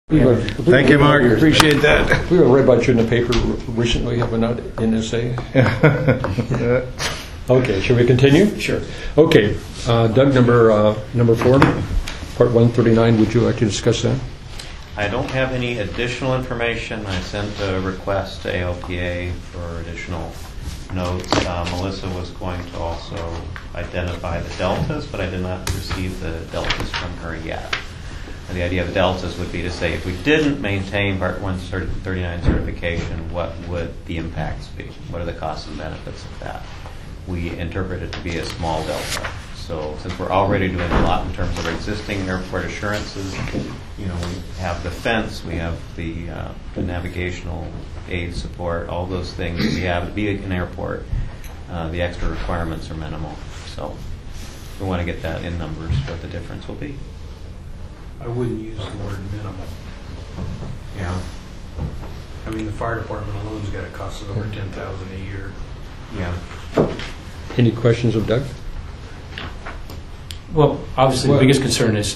Thank you, Mark. Appreciate that. We read about you in the paper recently, have we not, NSA? Okay, shall we continue? Sure. Okay, Doug, number 4, Part 139, would you like to discuss that? I don't have any additional information. I sent a request to ALPA for additional notes. Melissa was going to also identify the deltas, but I did not receive the deltas from her yet. And the idea of the deltas would be to say if we didn't maintain Part 139 certification, what would the impacts be? What are the costs and benefits of that? We interpret it to be a small delta. So since we're already doing a lot in terms of our existing airport assurances, we have the fence, we have the navigational aid support, all those things we have to be an airport. The extra requirements are minimal. So we want to get that in numbers, what the difference will be. I wouldn't use the word minimal. Yeah. I mean, the fire department alone's got a cost of over $10,000 a year. Yeah. Any questions of Doug? Well, obviously, the biggest concern is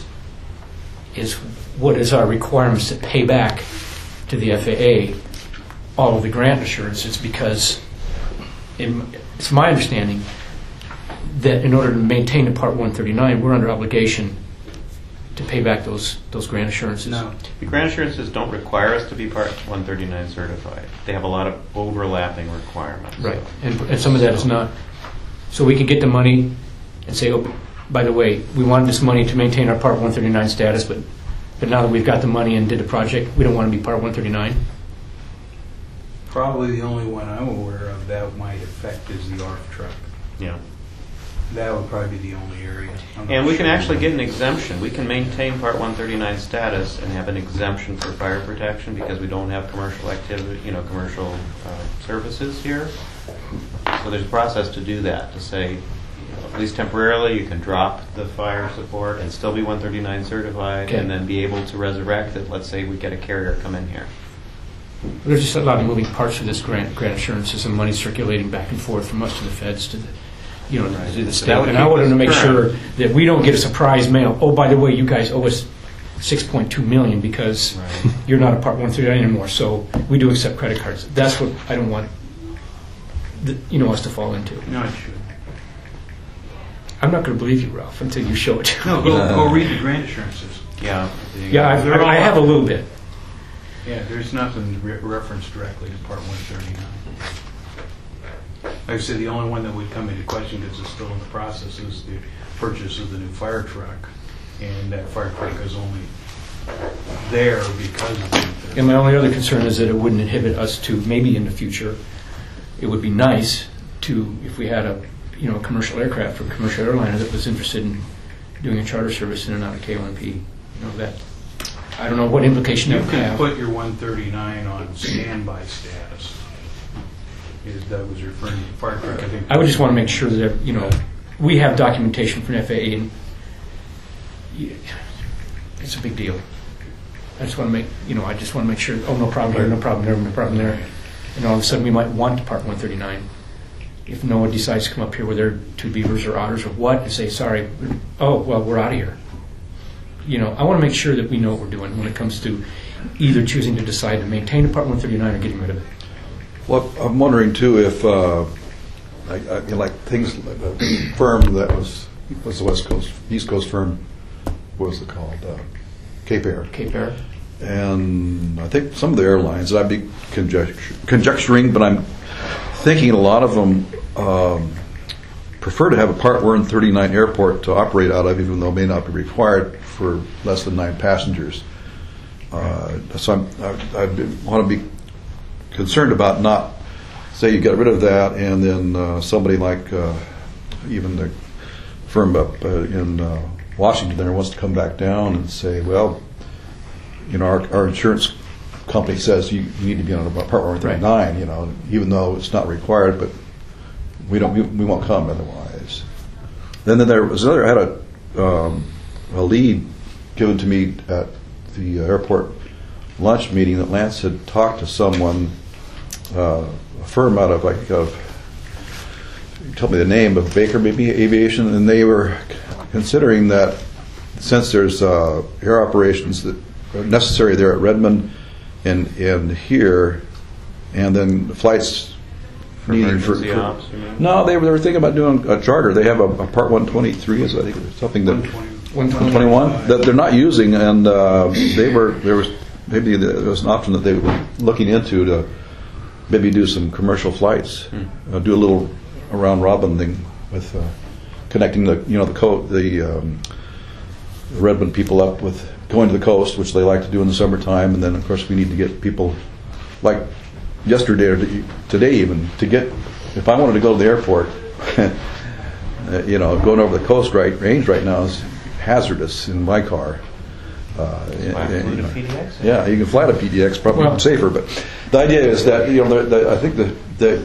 what is our requirements to pay back to the FAA all of the grant assurances, because it's my understanding that in order to maintain the Part 139, we're under obligation to pay back those grant assurances. No. The grant assurances don't require us to be Part 139 certified. They have a lot of overlapping requirements. Right, and some of that is not. So we can get the money and say, oh, by the way, we wanted this money to maintain our Part 139 status, but now that we've got the money and did the project, we don't want to be Part 139. Probably the only one I'm aware of that might affect is the ARF truck. Yeah. That would probably be the only area. And we can actually get an exemption. We can maintain Part 139 status and have an exemption for fire protection because we don't have commercial activity, commercial services here. So there's a process to do that, to say, at least temporarily, you can drop the fire support and still be 139 certified, okay, and then be able to resurrect it. Let's say we get a carrier come in here. There's just a lot of moving parts for this grant assurances and money circulating back and forth from us to the feds to the, to the state. And I wanted to make sure that we don't get a surprise mail. Oh, by the way, you guys owe us $6.2 million because you're not a Part 139 anymore. So we do accept credit cards. That's what I don't want, us to fall into. No, it should. I'm not going to believe you, Ralph, until you show it. No, go read the grant assurances. Yeah. Yeah, I have a little bit. Yeah, there's nothing referenced directly to Part 139. Like I said, the only one that would come into question because it's still in the process is the purchase of the new fire truck. And that fire truck is only there because of the... And my only other concern is that it wouldn't inhibit us to, maybe in the future, it would be nice to, if we had a commercial aircraft or commercial airliner that was interested in doing a charter service in and out of KONP. That I don't know what implication that would have. You can put your 139 on standby status. That was referring to the fire truck. I would just want to make sure that we have documentation from FAA, and it's a big deal. I just want to make sure. Oh, no problem here, no problem there, no problem there, and all of a sudden we might want Part 139. If NOAA decides to come up here with their two beavers or otters or what, and say, sorry, we're out of here. I want to make sure that we know what we're doing when it comes to either choosing to decide to maintain a Part 139 or getting rid of it. Well, I'm wondering too if, like things, like the firm that was the West Coast, East Coast firm, what was it called? Cape Air. Cape Air. And I think some of the airlines, I'd be conjecturing, but I'm thinking a lot of them prefer to have a Part 139 airport to operate out of, even though it may not be required for less than 9 passengers. So I want to be concerned about not, say you get rid of that and then somebody like even the firm up in Washington there wants to come back down and say, well, our insurance company says you need to be on a Part 139, even though it's not required, but we won't come otherwise. Then there was another. I had a lead given to me at the airport lunch meeting that Lance had talked to someone, a firm out of tell me the name of Baker maybe Aviation, and they were considering that since there's air operations that necessary there at Redmond and here, and then flights For needed emergency ops, you mean? No, they were thinking about doing a charter. They have a Part 123, is I think something that 121 that they're not using, and there was an option that they were looking into to maybe do some commercial flights, do a little around robin thing with connecting the Redmond people up with going to the coast, which they like to do in the summertime, and then of course we need to get people like yesterday or today even to get. If I wanted to go to the airport, going over the coast range right now is hazardous in my car. PDX? Yeah, you can fly to PDX, probably safer. But the idea is that I think that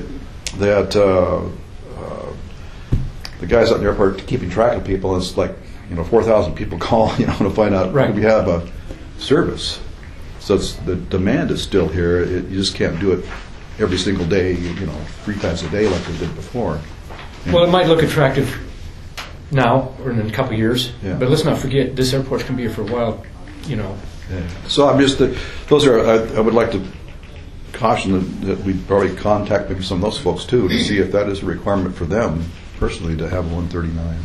the guys at the airport keeping track of people is like 4,000 people call to find out if we have a service. So the demand is still here. You just can't do it every single day, 3 times a day like we did before. Well, it might look attractive now or in a couple of years, Yeah. but let's not forget this airport's going to be here for a while. Yeah. So I'm just those are. I would like to caution that we'd probably contact maybe some of those folks too to see if that is a requirement for them personally to have a 139.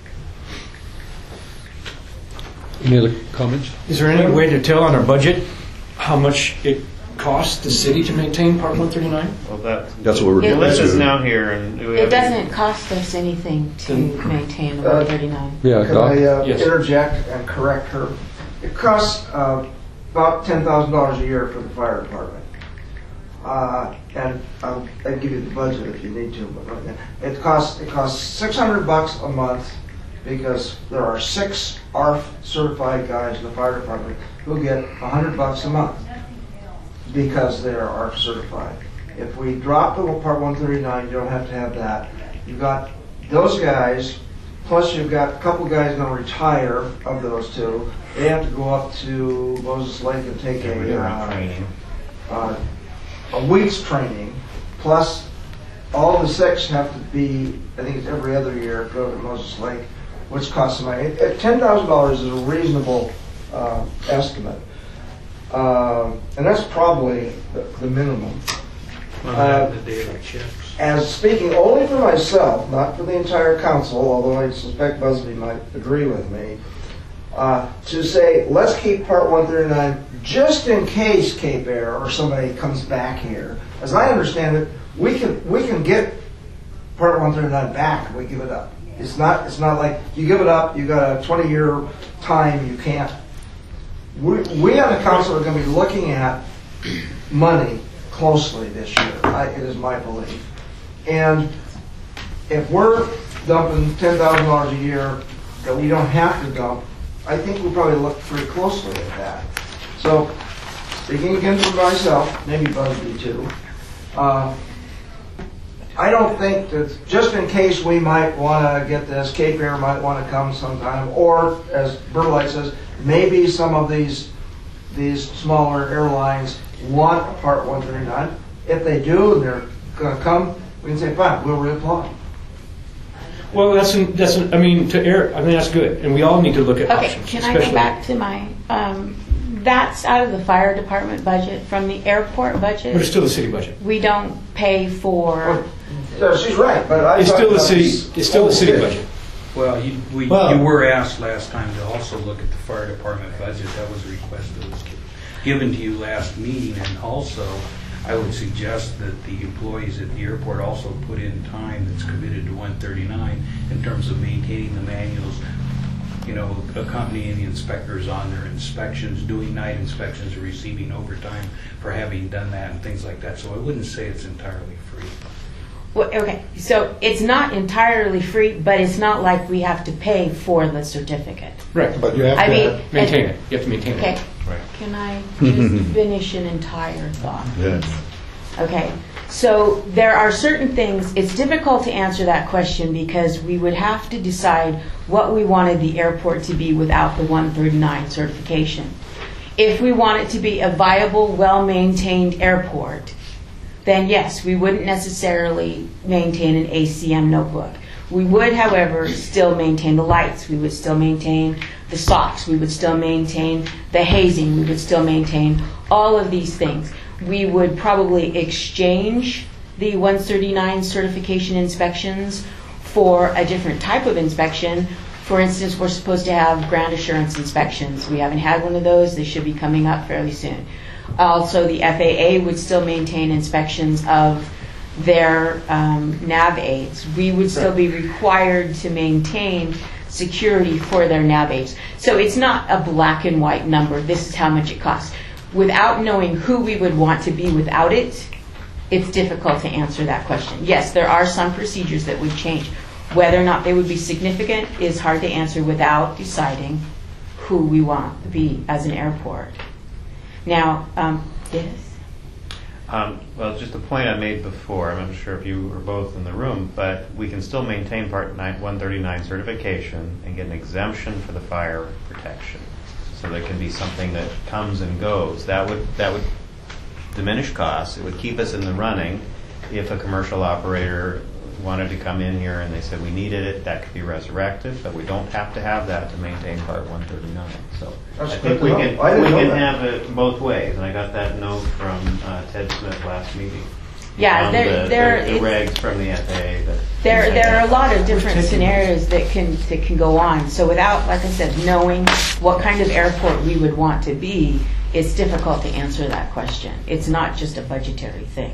Any other comments? Is there any way to tell on our budget how much it costs the city to maintain Part 139? Well, That's what we're doing. Melissa's now here, and do we It have any- doesn't cost us anything to maintain 139. Yeah, Can Doc? I Yes. interject and correct her? It costs about $10,000 a year for the fire department. And I'll give you the budget if you need to. But right now, it costs $600 a month because there are 6 ARF certified guys in the fire department who get $100 a month because they are ARF certified. If we drop the Part 139, you don't have to have that. You've got those guys, plus you've got a couple guys going to retire of those 2. They have to go up to Moses Lake and take We're doing training. a week's training, plus all the 6 have to be, I think it's every other year, go to Moses Lake, which costs money. $10,000 is a reasonable estimate. And that's probably the minimum. As speaking only for myself, not for the entire council, although I suspect Busby might agree with me, to say, let's keep Part 139 just in case Cape Air or somebody comes back here. As I understand it, we can get Part 139 back if we give it up. It's not like you give it up, you got a 20-year time, you can't. We on the council are going to be looking at money closely this year. It is my belief. And if we're dumping $10,000 a year that we don't have to dump, I think we'll probably look pretty closely at that. So, speaking again for myself, maybe Busby too, I don't think that just in case we might want to get this, Cape Air might want to come sometime, or as Burlight says, maybe some of these smaller airlines want a Part 139. If they do, and they're going to come, we can say, fine, we'll reapply. Well, that's good, and we all need to look at Okay, options. can I go back to my, that's out of the fire department budget. From the airport But it's budget, still the city budget. we don't pay for, She's right, but I It's thought still the that city. was- It's still the city budget. Well, you were asked last time to also look at the fire department budget. That was requested, was given to you last meeting, and also I would suggest that the employees at the airport also put in time that's committed to 139 in terms of maintaining the manuals, accompanying the inspectors on their inspections, doing night inspections, receiving overtime for having done that and things like that. So I wouldn't say it's entirely free. well, okay, so it's not entirely free, but it's not like we have to pay for the certificate. Right. But you have I to mean, Maintain it. You have to maintain Okay, it. Right. can I just finish an entire thought? Yes. Okay, so there are certain things, it's difficult to answer that question because we would have to decide what we wanted the airport to be without the 139 certification. If we want it to be a viable, well-maintained airport, then yes, we wouldn't necessarily maintain an ACM notebook. We would, however, still maintain the lights. We would still maintain the SOX, we would still maintain the hazing, we would still maintain all of these things. We would probably exchange the 139 certification inspections for a different type of inspection. For instance, we're supposed to have ground assurance inspections. We haven't had one of those. They should be coming up fairly soon. Also, the FAA would still maintain inspections of their nav aids. We would still be required to maintain security for their nav aids. So it's not a black and white number. This is how much it costs. Without knowing who we would want to be without it, it's difficult to answer that question. Yes, there are some procedures that would change. Whether or not they would be significant is hard to answer without deciding who we want to be as an airport. Now, yes? Well, just a point I made before, I'm not sure if you were both in the room, but we can still maintain Part 139 certification and get an exemption for the fire protection. So there can be something that comes and goes. That would diminish costs. It would keep us in the running. If a commercial operator wanted to come in here and they said we needed it, that could be resurrected, but we don't have to have that to maintain Part 139. So That's I think good we to know. can I didn't know that. have it both ways, and I got that note from Ted Smith last meeting. Yeah, Found the regs from the FAA. There are a lot of different scenarios that can go on. So without, like I said, knowing what kind of airport we would want to be, it's difficult to answer that question. It's not just a budgetary thing.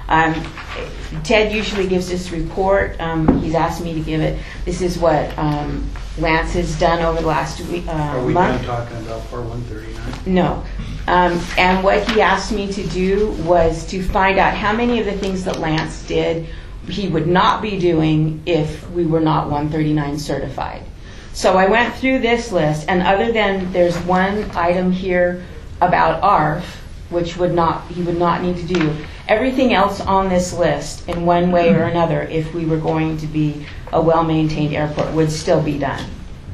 Ted usually gives this report. He's asked me to give it. This is what Lance has done over the last week, Are we month. done talking about Part 139? No. And what he asked me to do was to find out how many of the things that Lance did he would not be doing if we were not 139 certified. So I went through this list, and other than there's one item here about ARF, which he would not need to do, everything else on this list in one way or another, if we were going to be a well-maintained airport, would still be done.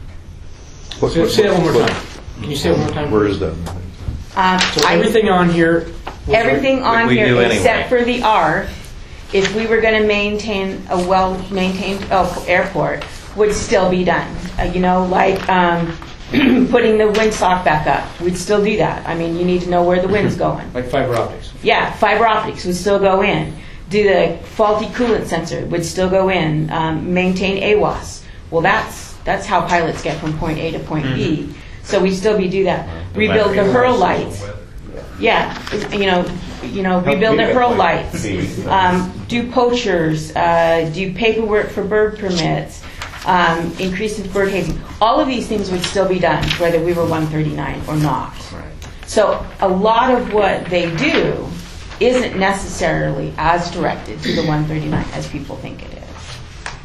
Say that one more time. Can you say it one more time? Where is that? So everything on here. Everything on we here do anyway. except for the ARF, if we were going to maintain a well-maintained airport, would still be done. Like putting the windsock back up, we'd still do that. I mean, you need to know where the wind's going. Like fiber optics. Yeah, fiber optics would still go in. Do the faulty coolant sensor would still go in. Maintain AWAS. Well, that's how pilots get from point A to point B. So we still do that. Rebuild the hurl lights. Yeah, rebuild the hurl lights. Do poachers. Do paperwork for bird permits. Increase in bird hazing. All of these things would still be done, whether we were 139 or not. Right. So a lot of what they do isn't necessarily as directed to the 139 as people think it is.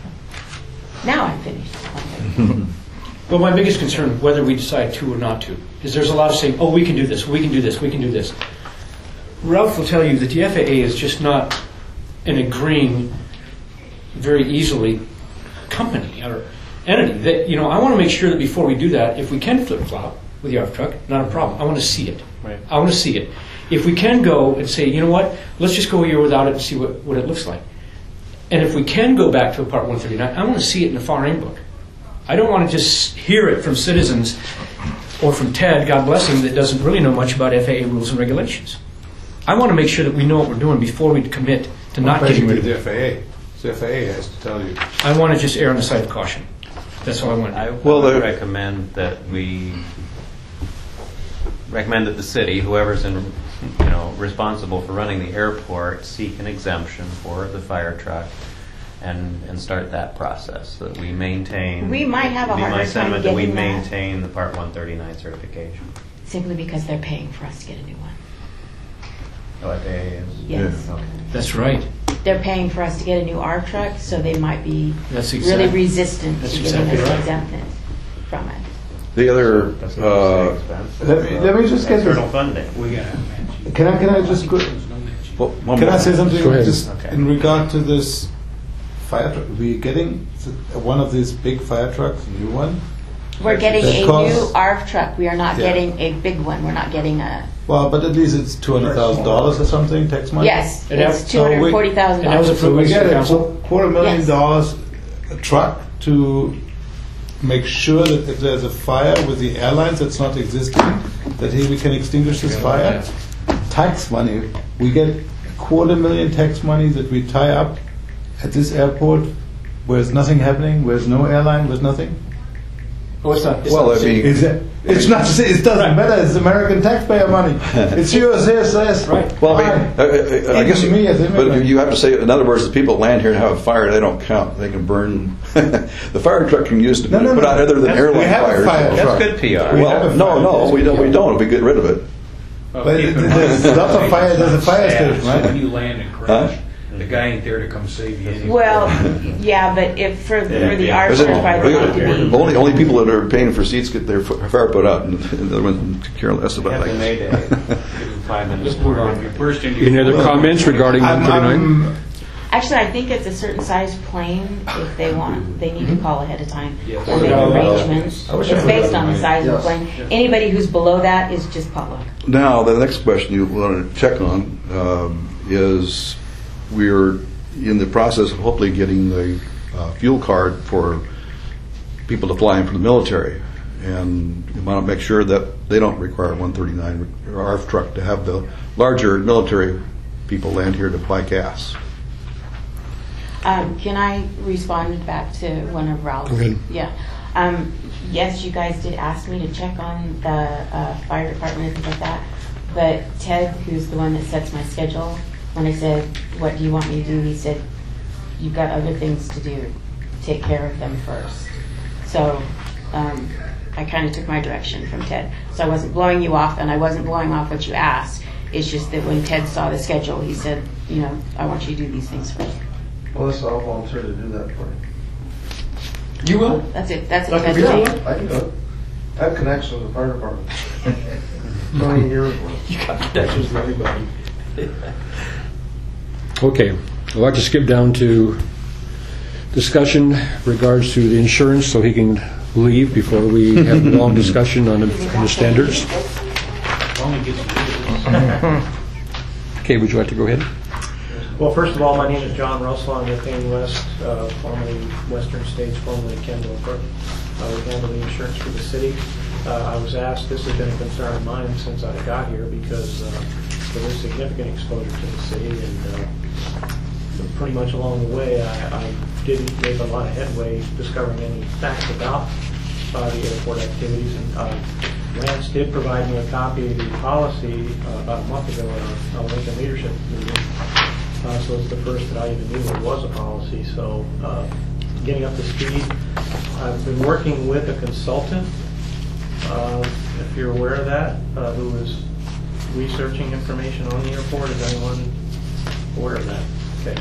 Now I'm finished. Well, my biggest concern, whether we decide to or not to, is there's a lot of saying, oh, we can do this, we can do this, we can do this. Ralph will tell you that the FAA is just not an agreeing very easily company or entity. That I want to make sure that before we do that, if we can flip-flop with the ARF truck, not a problem. I want to see it. Right. I want to see it. If we can go and say, you know what, let's just go a year without it and see what it looks like. And if we can go back to a Part 139, I want to see it in the FAR book. I don't want to just hear it from citizens or from Ted, God bless him, that doesn't really know much about FAA rules and regulations. I want to make sure that we know what we're doing before we commit to not getting rid of the it. FAA. The FAA has to tell you. I want to just err on the side of caution. That's all I want to do. I would recommend that the city, whoever's responsible for running the airport, seek an exemption for the fire truck and start that process, so that we maintain. We might have a it'd be harder my time sentiment that we getting that. maintain the Part 139 certification. Simply because they're paying for us to get a new one. Oh, FAA is? Yes. Okay. That's right. They're paying for us to get a new ARF truck, so they might be That's really exactly. resistant That's to giving exactly us right. exemption from it. The other, That's what you say, expense. Let me just get External this. funding. We got to mention. Can I just go? There's no mention. well, one Can more. I say something Go ahead. just Okay. in regard to this fire truck? We're getting one of these big fire trucks, a new one. We're getting That a costs- new ARF truck. We are not Yeah. getting a big one. We're not getting a... Well, but at least it's $200,000 or something tax money. Yes, And it's that- so we- $240,000. and that was So we Approved by get City a Council? $250,000 Yes. a truck to make sure that if there's a fire with the airlines that's not existing, that we can extinguish this fire. Tax money. We get $250,000 tax money that we tie up at this airport where there's nothing happening, where there's no airline, there's nothing. Well, it's not. Well, I mean, It's not. It doesn't matter. It's American taxpayer money. It's yours. Yes. Right. well, I mean, I guess, me as but immigrant. you have to say, in other words, the people that land here and have a fire, they don't count. They can burn. The fire truck can use to No, put out other than airline we have fires. a fire That's truck. good PR. We have Well, a no, fire. we don't. We get rid of it. But there's lots of fire. There's a fire station, So when right? you land and crash, the guy ain't there to come save you anyway. Well, yeah, but if for the Is R it- certified, they need to be. only people that are paying for seats get their fire put out, and the other ones care less about Have the that. Mayday. Give them 5 minutes. Just move on. You burst into Any other comments regarding 139? Actually, I think it's a certain size plane. If they want, they need to call ahead of time Yes. or make arrangements. I wish It's I based forgot on the mine. size of the Yes. plane. Anybody who's below that is just public. Now, the next question you want to check on is we're in the process of hopefully getting the fuel card for people to fly in for the military. And we want to make sure that they don't require 139 or ARF truck to have the larger military people land here to buy gas. Can I respond back to one of Ralph's? Go ahead. Yeah. Yes, you guys did ask me to check on the fire department and things like that. But Ted, who's the one that sets my schedule, when I said, "What do you want me to do?" he said, "You've got other things to do. Take care of them first." So I kind of took my direction from Ted. So I wasn't blowing you off, and I wasn't blowing off what you asked. It's just that when Ted saw the schedule, he said, "I want you to do these things first." Melissa, I'll volunteer to do that for you. You will. That's it. That's Like it. if you're- That's it. I can do it. I have connections with the fire department. 20 years ago. You got connections with everybody. Okay, I'd like to skip down to discussion regards to the insurance, so he can leave before we have a long discussion on the standards. Only gets you. Okay, would you like to go ahead? Well, first of all, my name is John Russell. I'm with Payne West, formerly Western States, formerly Kendall Brook. We handle the insurance for the city. I was asked, this has been a concern of mine since I got here because there is significant exposure to the city, and pretty much along the way I didn't make a lot of headway discovering any facts about the airport activities. And Lance did provide me a copy of the policy about a month ago at our Lincoln Leadership meeting. So it's the first that I even knew there was a policy. So getting up to speed, I've been working with a consultant, if you're aware of that, who is researching information on the airport. Is anyone aware of that? Okay.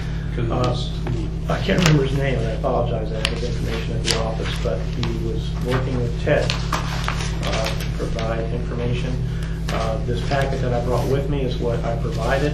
I can't remember his name, and I apologize. I have his information at the office, but he was working with Ted to provide information. This packet that I brought with me is what I provided.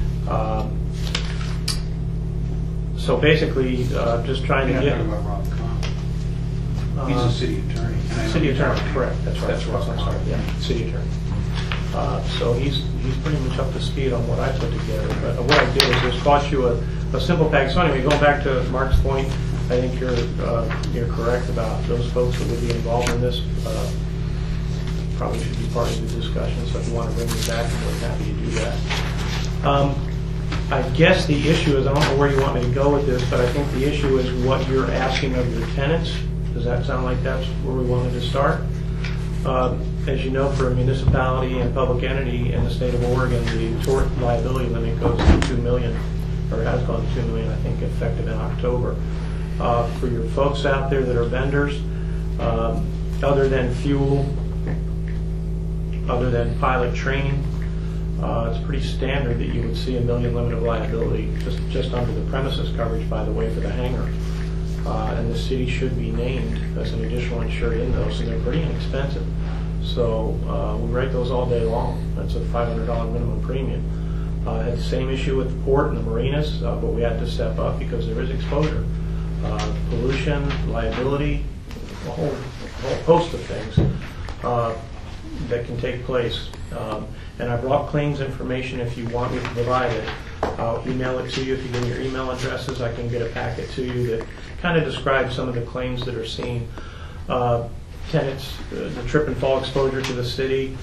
So basically, just trying to You're get... not talking about Rob Kahn. He's a city attorney. And I know City you're attorney, talking- correct, that's right. That's Rob I'm sorry, Kahn. yeah, city attorney. So he's pretty much up to speed on what I put together. But what I did is just bought you a simple package. So anyway, going back to Mark's point, I think you're correct about those folks that would be involved in this. Probably should be part of the discussion. So if you want to bring me back, I'm more than happy to do that. I guess the issue is, I don't know where you want me to go with this, but I think the issue is what you're asking of your tenants. Does that sound like that's where we wanted to start? As you know, for a municipality and public entity in the state of Oregon, the tort liability limit goes to $2 million, or has gone to $2 million, I think, effective in October. For your folks out there that are vendors, other than fuel, other than pilot training, it's pretty standard that you would see $1 million limit of liability just under the premises coverage, by the way, for the hangar. And the city should be named as an additional insured in those, and they're pretty inexpensive. So we write those all day long. That's a $500 minimum premium. Had the same issue with the port and the marinas, but we had to step up because there is exposure. Pollution, liability, a whole host of things that can take place. And I brought claims information if you want me to provide it. I'll email it to you. If you give me your email addresses, I can get a packet to you that kind of describes some of the claims that are seen. tenants, the trip and fall exposure to the city,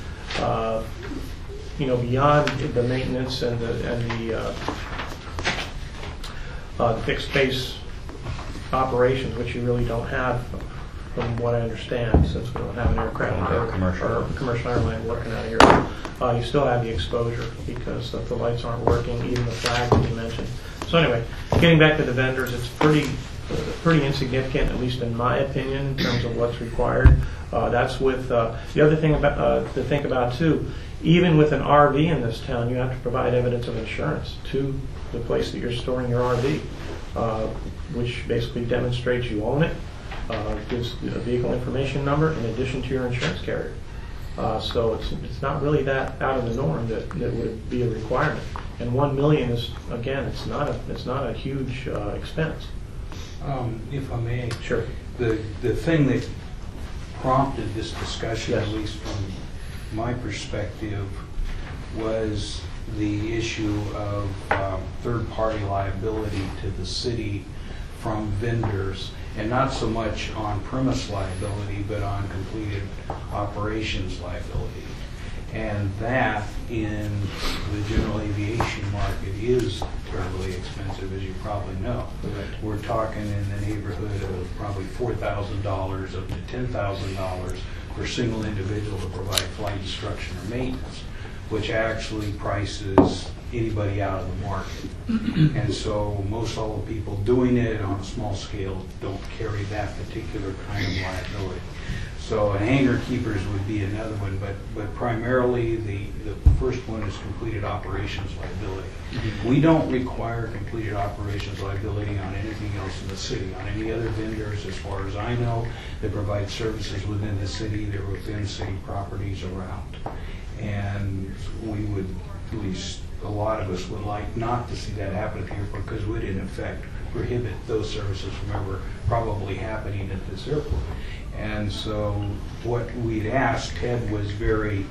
beyond the maintenance and the fixed base operations, which you really don't have, from what I understand, since we don't have an aircraft or commercial airline working out of here. You still have the exposure because the lights aren't working, even the flag that you mentioned. So anyway, getting back to the vendors, it's pretty insignificant, at least in my opinion, in terms of what's required. That's with the other thing to think about too. Even with an RV in this town, you have to provide evidence of insurance to the place that you're storing your RV, which basically demonstrates you own it, gives a vehicle information number in addition to your insurance carrier. So it's not really that out of the norm that would be a requirement. And $1 million is, again, it's not a huge expense. If I may, Sure. The thing that prompted this discussion, Yes. at least from my perspective, was the issue of third-party liability to the city from vendors, and not so much on-premise liability, but on completed operations liability. And that, in the general aviation market, is terribly expensive, as you probably know. Correct. We're talking in the neighborhood of probably $4,000 up to $10,000 for a single individual to provide flight instruction or maintenance, which actually prices anybody out of the market. And so most all the people doing it on a small scale don't carry that particular kind of liability. So hangar keepers would be another one, but primarily the first one is completed operations liability. We don't require completed operations liability on anything else in the city. On any other vendors, as far as I know, that provide services within the city, they're within city properties around. And we would, at least a lot of us would like not to see that happen at the airport, because would in effect prohibit those services from ever probably happening at this airport. And so what we'd asked, Ted was very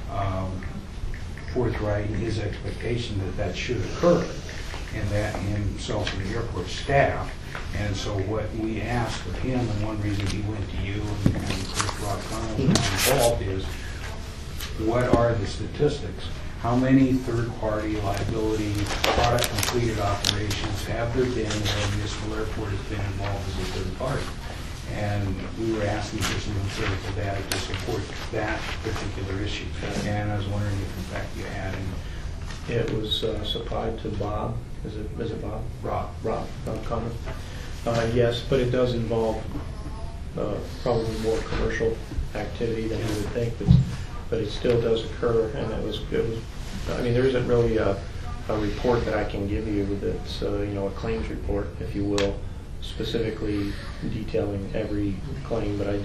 forthright in his expectation that should occur, and that himself and the airport staff. And so what we asked of him, and one reason he went to you and Chris Rock Connell was involved, is what are the statistics? How many third-party liability product completed operations have there been where a municipal airport has been involved as a third party? And we were asking for some empirical data to support that particular issue. And I was wondering if, in fact, you had any. It was supplied to Bob. Is it Bob? Rob Connor. Yes, but it does involve probably more commercial activity than you would think, but it still does occur. And it was. I mean, there isn't really a report that I can give you that's a claims report, if you will, specifically detailing every claim, but I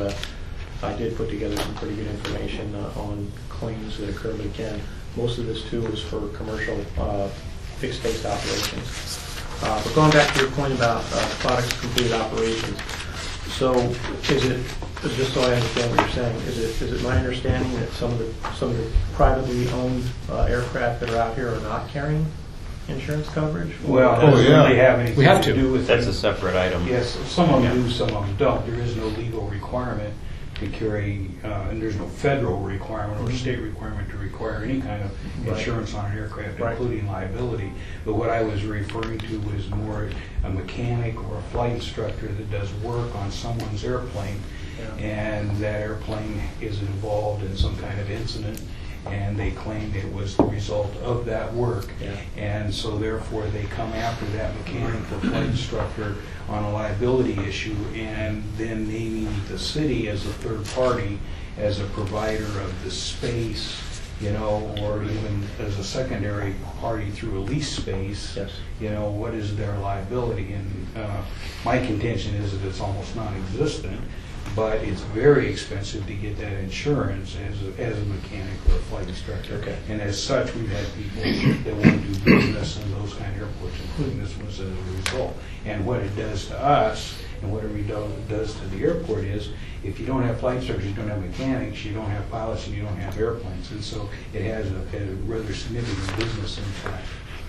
did put together some pretty good information on claims that occur. But again, most of this too is for commercial fixed-based operations. But going back to your point about products completed operations, so is it, just so I understand what you're saying, is it my understanding that some of the privately owned aircraft that are out here are not carrying insurance coverage? Well, it doesn't really have anything We have to. do with That's a separate item. Yes, some of them do, some of them don't. There is no legal requirement to carry, and there's no federal requirement or state requirement to require any kind of insurance on an aircraft, including liability. But what I was referring to was more a mechanic or a flight instructor that does work on someone's airplane, and that airplane is involved in some kind of incident, and they claimed it was the result of that work. And so therefore they come after that mechanic or flight instructor on a liability issue, and then naming the city as a third party, as a provider of the space, or even as a secondary party through a lease space. What is their liability? And my contention is that it's almost non-existent, but it's very expensive to get that insurance as a mechanic or a flight instructor. And as such, we've had people that want to do business in those kind of airports, including this one, as a result. And what it does to us, and what it does to the airport is, if you don't have flight instructors, you don't have mechanics, you don't have pilots, and you don't have airplanes. And so it has a rather significant business impact.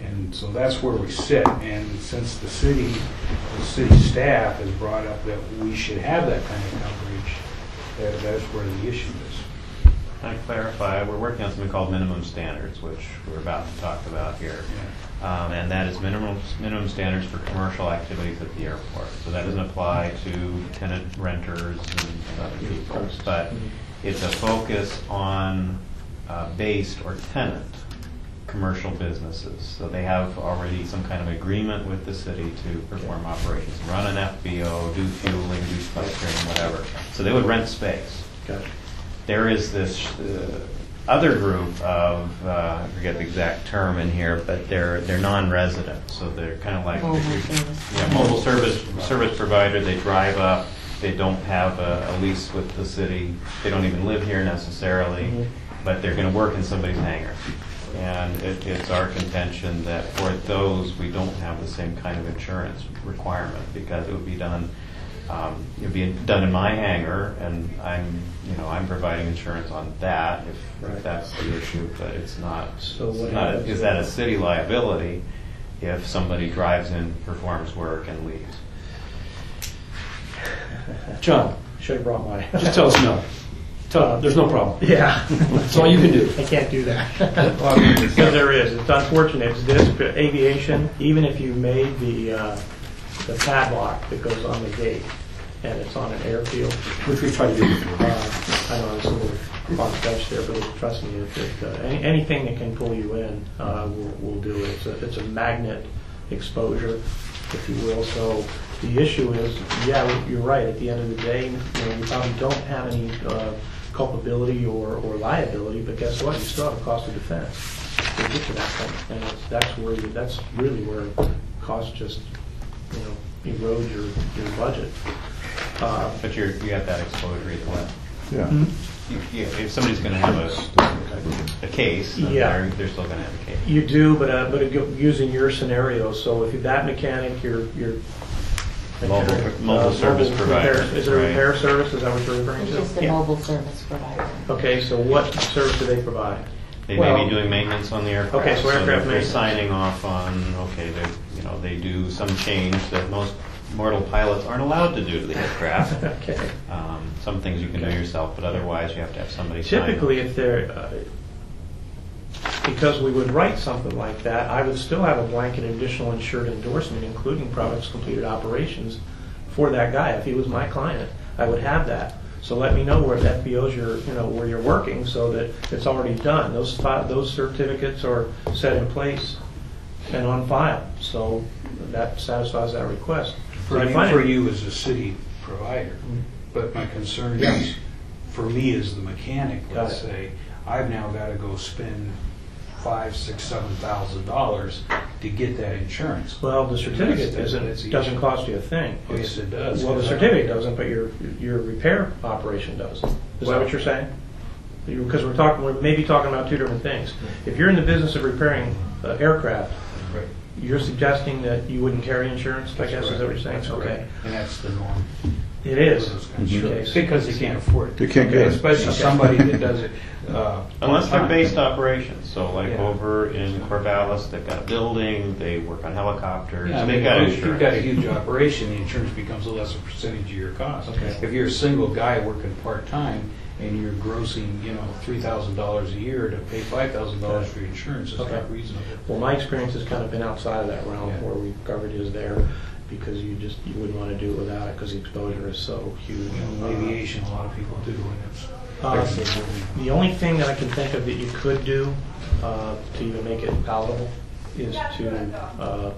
And so that's where we sit. And since the city staff has brought up that we should have that kind of coverage, that's where the issue is. Can I clarify? We're working on something called minimum standards, which we're about to talk about here. And that is minimum standards for commercial activities at the airport. So that doesn't apply to tenant renters and other people, but it's a focus on based or tenant commercial businesses. So they have already some kind of agreement with the city to perform operations, run an FBO, do fueling, do clustering, whatever. So they would rent space. There is this other group of, I forget the exact term in here, but they're non-resident. So they're kind of like mobile service provider. They drive up. They don't have a lease with the city. They don't even live here necessarily, but they're going to work in somebody's hangar. And it's our contention that for those we don't have the same kind of insurance requirement because it would be done. It would be done in my hangar, and I'm providing insurance on that if that's the issue. But it's not. So is that a city liability if somebody drives in, performs work, and leaves? John, Should have brought my. just tell us no. There's no problem. Yeah. That's all you can do. I can't do that. Because there is. It's unfortunate. It's this aviation, even if you made the padlock that goes on the gate and it's on an airfield. Which we try to do before. I know it's a little far-fetched there, but trust me, anything that can pull you in, we'll do it. It's a magnet exposure, if you will. So the issue is, you're right. At the end of the day, you probably don't have any culpability or liability, but guess what? You still have a cost of defense to get to that point, and that's really where costs just erode your budget. But you got that exposure either way. Yeah. If somebody's going to have a case, then they're still going to have a case. You do, but using your scenario, so if you're that mechanic, you're mobile service provider. Is it a repair service? Is that what you're referring to? It's just a mobile service provider. Okay, so what service do they provide? They may be doing maintenance on the aircraft. Okay, so aircraft they're maintenance. signing off on, they do some change that most mortal pilots aren't allowed to do to the aircraft. Okay. Some things you can do yourself, but otherwise you have to have somebody sign. Typically, if they're, because we would write something like that, I would still have a blanket additional insured endorsement, including products completed operations for that guy. If he was my client, I would have that. So let me know where FBOs where you're working, so that it's already done. Those certificates are set in place and on file, so that satisfies that request. For you as a city provider, but my concern is, for me as the mechanic, let's say, I've now got to go spend $5,000, $6,000, $7,000 to get that insurance. Well, the certificate doesn't cost you a thing. Yes, it does. Well, the certificate doesn't, but your repair operation does. Is that what you're saying? Because we're maybe talking about two different things. If you're in the business of repairing aircraft, you're suggesting that you wouldn't carry insurance, I guess, is that what you're saying? That's okay. And that's the norm. It is. Because they can't afford it. They can't get it. Especially somebody that does it. Unless they're based operations. So over in Corvallis, they've got a building, they work on helicopters. Yeah, they've got insurance. if you've got a huge operation, the insurance becomes a lesser percentage of your cost. Okay. If you're a single guy working part-time and you're grossing, $3,000 a year to pay $5,000 for your insurance, it's not reasonable. Well, my experience has kind of been outside of that realm where coverage is there, because you wouldn't want to do it without it because the exposure is so huge. In aviation, a lot of people do, and it's the only thing that I can think of that you could do to even make it palatable is to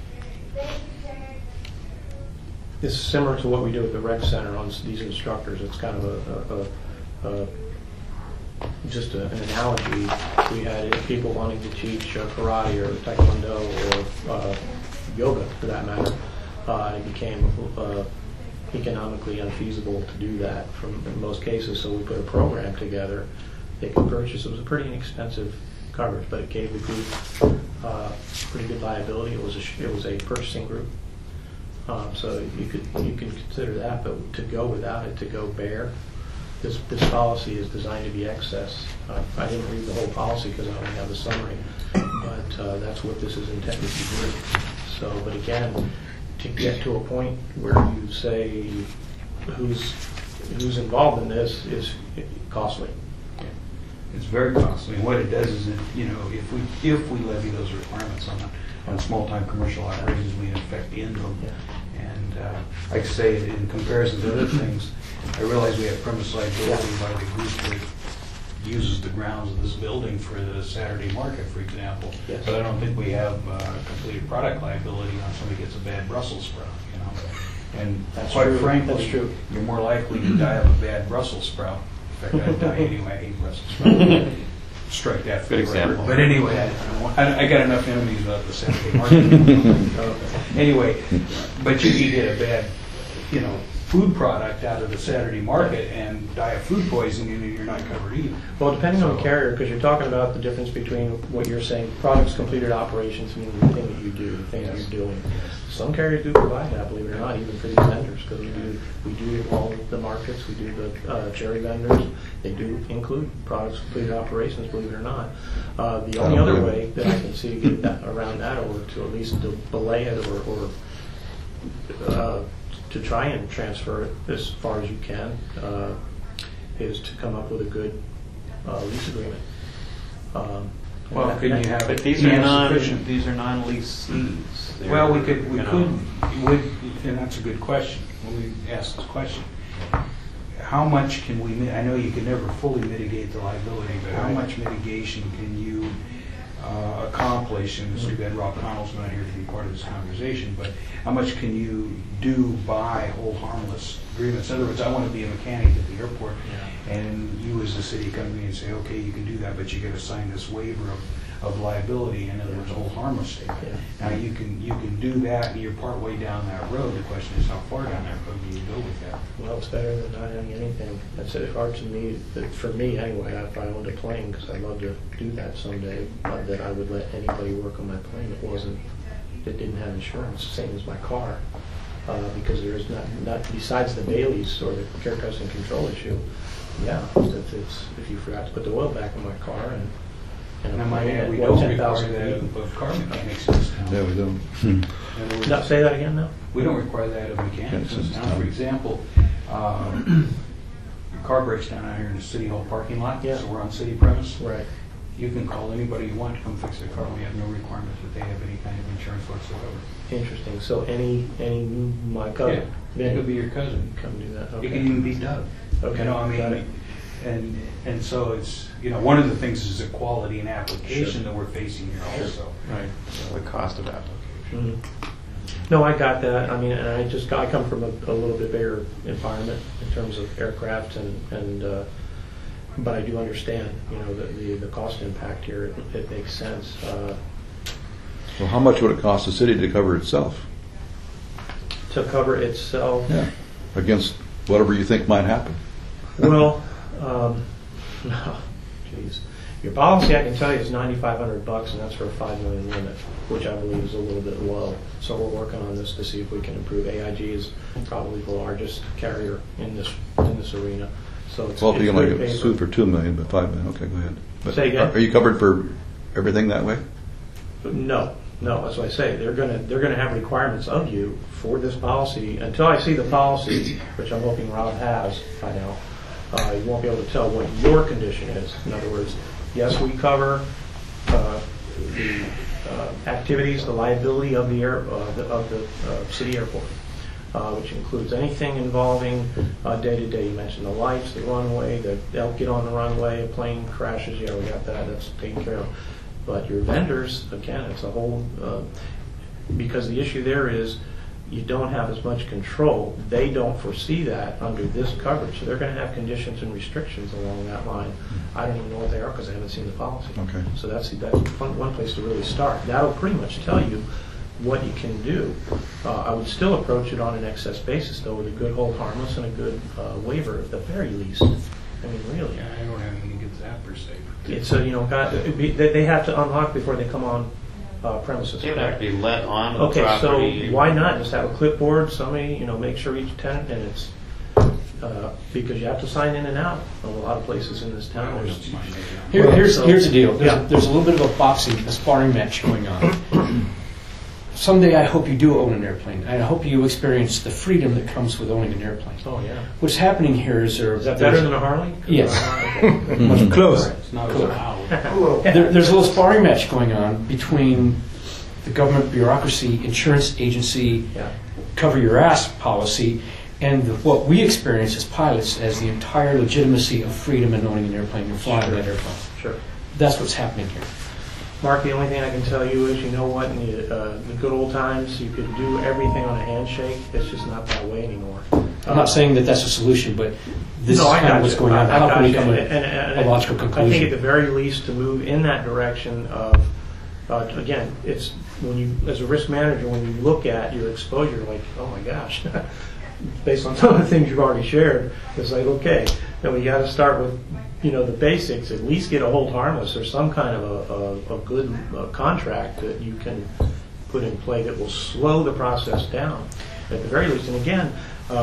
it's similar to what we do at the rec center on these instructors. It's kind of just an analogy. We had people wanting to teach karate or taekwondo or yoga, for that matter. It became economically unfeasible to do that in most cases, so we put a program together. They could purchase. It was a pretty inexpensive coverage, but it gave the group pretty good liability. It was a purchasing group, so you can consider that. But to go without it, to go bare, this policy is designed to be excess. I didn't read the whole policy because I only have the summary. but that's what this is intended to do. So, but again, to get to a point where you say who's involved in this is costly. It's very costly, and what it does is, if we levy those requirements on small-time commercial operations, we in effect end them. And like I say, in comparison to other things, I realize we have premise liability by the group that uses the grounds of this building for the Saturday market, for example. Yes. But I don't think we have completed product liability on somebody gets a bad Brussels sprout. And That's quite true. frankly, That's true. you're more likely to die of a bad Brussels sprout. In fact, I'd die anyway. I hate Brussels sprout. Strike that for Good the record. example. But anyway, I got enough enemies about the Saturday market. Anyway, but you can get a bad, food product out of the Saturday market and die of food poisoning, and you're not covered either. Well, depending on the carrier, because you're talking about the difference between what you're saying, products completed operations, meaning the thing that you do, the thing that you're doing. Some carriers do provide that, believe it or not, even for these vendors, because we do all the markets, we do the cherry vendors. They do include products completed operations, believe it or not. The only other way that I can see to get around that, or to at least delay it, or to try and transfer it as far as you can, is to come up with a good lease agreement. Well, couldn't you have? But these are non-leasees. Well, we could, and that's a good question. When we ask this question, how much can we? I know you can never fully mitigate the liability, but how much mitigation can you accomplish? And it's too bad Rob Connell's not here to be part of this conversation. But how much can you do by hold harmless agreements? In other words, I want to be a mechanic at the airport, and you as the city come to me and say, okay, you can do that, but you got to sign this waiver of liability. In other words, a hold harmless statement. Now you can do that, and you're part way down that road. The question is, how far down that road do you go with that? Well, it's better than not having anything. That's hard to me. For me, anyway, if I owned a plane, because I'd love to do that someday, that I would let anybody work on my plane that didn't have insurance, same as my car, because there is not besides the Baileys or the care custom control issue. Yeah, if you forgot to put the oil back in my car and I might add, we don't require that of car mechanics in this town. Yeah, we don't. Not say that again, no? We don't require that of mechanics in this town. For example, your car breaks down out here in the city hall parking lot, so we're on city premise. Right. You can call anybody you want to come fix their car. We have no requirement that they have any kind of insurance whatsoever. Interesting. So my cousin, it could be your cousin. Come do that. Okay. It can even be Doug. Okay. Got it. And so it's one of the things is the quality and application that we're facing here also. Right. The cost of application. Mm-hmm. No, I got that. I mean, and I come from a little bit bigger environment in terms of aircraft, but I do understand, the cost impact here. It makes sense. So how much would it cost the city to cover itself? To cover itself? Yeah. Against whatever you think might happen. Well, geez. Your policy, I can tell you, is $9,500, and that's for a $5 million limit, which I believe is a little bit low. So we're working on this to see if we can improve. AIG is probably the largest carrier in this arena. So it's Well, if you're going to good get paper. sued for $2 million, but $5 million, okay, go ahead. But Say again? Are you covered for everything that way? No, that's what I say. They're gonna have requirements of you for this policy. Until I see the policy, which I'm hoping Rob has by now, you won't be able to tell what your condition is. In other words, yes, we cover the activities, the liability of the city airport, which includes anything involving day-to-day. You mentioned the lights, the runway, they'll get on the runway, a plane crashes, we got that, that's taken care of. But your vendors, again, it's a whole, because the issue there is you don't have as much control. They don't foresee that under this coverage. So they're going to have conditions and restrictions along that line. I don't even know what they are because I haven't seen the policy. Okay. So that's one place to really start. That'll pretty much tell you what you can do. I would still approach it on an excess basis, though, with a good hold harmless and a good waiver at the very least. I mean, really. Yeah, I don't have anything against that per se. It's they have to unlock before they come on premises. They would have to be let on the Okay, property. so why not just have a clipboard? Somebody, make sure each tenant, and because you have to sign in and out of a lot of places in this town. Here's the deal. Yeah. There's a little bit of a sparring match going on. Someday I hope you do own an airplane. I hope you experience the freedom that comes with owning an airplane. Oh, yeah. What's happening here is Is that better than a Harley? Yes. Much close. It's not Cool. allowed. There's a little sparring match going on between the government bureaucracy, insurance agency, Yeah. cover your ass policy, and what we experience as pilots as the entire legitimacy of freedom in owning an airplane and flying that airplane. Sure. That's what's happening here. Mark, the only thing I can tell you is, you know what, in the good old times, you could do everything on a handshake. It's just not that way anymore. I'm not saying that that's a solution, but this No, is I kind got of what's you. going on. I How got can we you. come to And a logical I think at conclusion? the very least to move in that direction of, again, it's when you, as a risk manager, when you look at your exposure, like, oh my gosh, based on some of the things you've already shared, it's like, okay, then we got to start with, the basics. At least get a hold harmless or some kind of a good contract that you can put in play that will slow the process down at the very least. And again,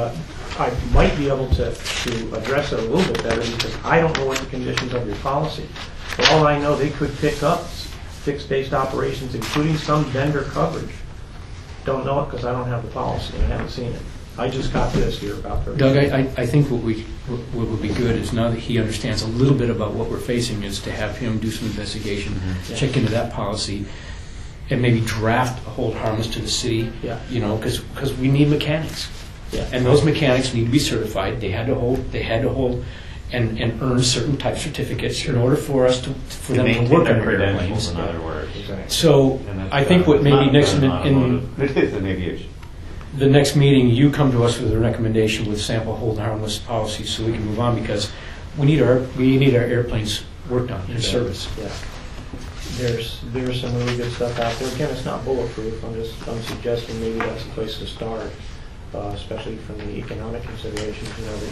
I might be able to address it a little bit better because I don't know what the conditions of your policy. For all I know, they could pick up fixed-based operations, including some vendor coverage. Don't know it because I don't have the policy and I haven't seen it. I just got this here about 30 Doug, days. I think what would be good is now that he understands a little bit about what we're facing is to have him do some investigation, check into that policy, and maybe draft a hold harmless to the city. Yeah. Because we need mechanics. Yeah. And those mechanics need to be certified. They had to hold and earn certain type certificates in order for them to maintain work on their their credentials, airplanes. in other words. So And that's I think what maybe not next done in in automotive. It is in aviation. the next meeting, you come to us with a recommendation with sample hold harmless policies so we can move on because we need our airplanes worked on in service. Yeah. There's some really good stuff out there. Again, it's not bulletproof. I'm suggesting maybe that's the place to start, especially from the economic considerations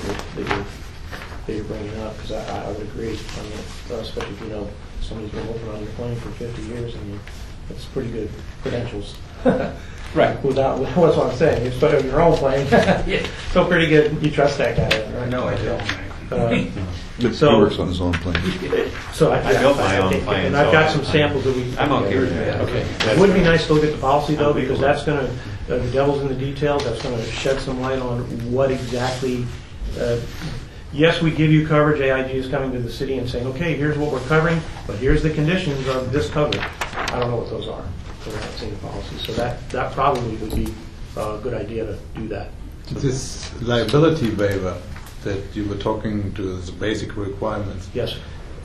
that you're bringing up. Because I would agree. Especially if somebody's been working on your plane for 50 years and it's pretty good credentials. Right. That's what I'm saying. It's better than your own plane. So pretty good. You trust that guy, right? No, I don't. He So- works on his own plane. So I built my own plane, and I've so got some samples that we. I'm okay with that. Okay. It would be nice to look at the policy though, because that's going to, the devil's in the details. That's going to shed some light on what exactly. Yes, we give you coverage. AIG is coming to the city and saying, okay, here's what we're covering, but here's the conditions of this coverage. I don't know what those are. So I haven't seen the policy. So that probably would be a good idea to do that. This liability waiver that you were talking to, the basic requirements, Yes.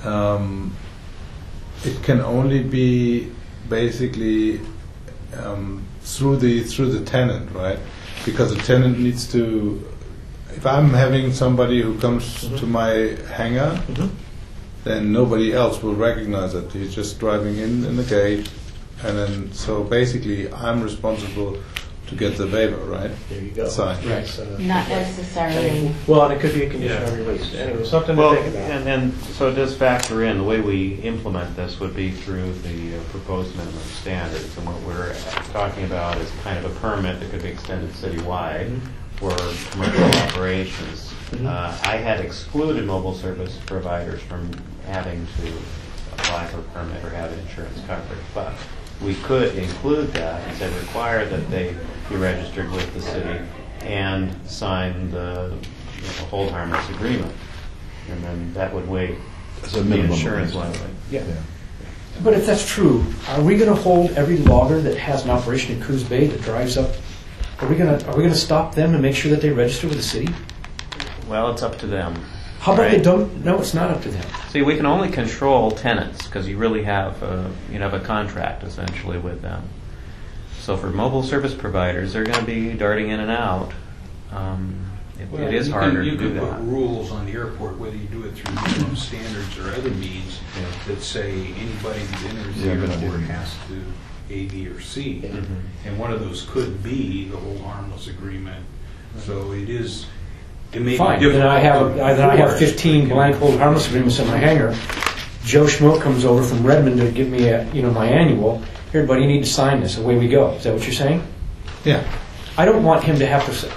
it can only be basically through the tenant, right? Because the tenant needs to. If I'm having somebody who comes to my hangar, then nobody else will recognize it. He's just driving in the gate, and then so basically I'm responsible to get the waiver, right? There you go. Signed. Right. So, Not necessarily. well, and it could be a condition of release. Anyway, something to Well, think about. and so it does factor in, the way we implement this would be through the proposed minimum standards. And what we're talking about is kind of a permit that could be extended citywide for commercial operations. I had excluded mobile service providers from having to apply for a permit or have insurance coverage, but we could include that and say require that they be registered with the city and sign the hold harmless agreement, and then that would waive As a the minimum. insurance liability. Yeah. But if that's true, are we going to hold every logger that has an operation in Coos Bay that drives up? Are we going to stop them and make sure that they register with the city? Well, it's up to them. How about Right. they don't? No, it's not up to them. See, we can only control tenants because you really have a contract essentially with them. So for mobile service providers, they're going to be darting in and out. It is harder You to do could put that. rules on the airport, whether you do it through minimum standards or other means, that say anybody who enters the Yeah, good airport idea. has to A, B, or C. Mhm. And one of those could be the hold harmless agreement. So it is, it may be Fine. difficult. Then I have to I have enforce, 15 but blank hold harmless agreements in my hangar. Joe Schmoke comes over from Redmond to give me my annual. Here, buddy, you need to sign this. Away we go. Is that what you're saying? Yeah. I don't want him to have to.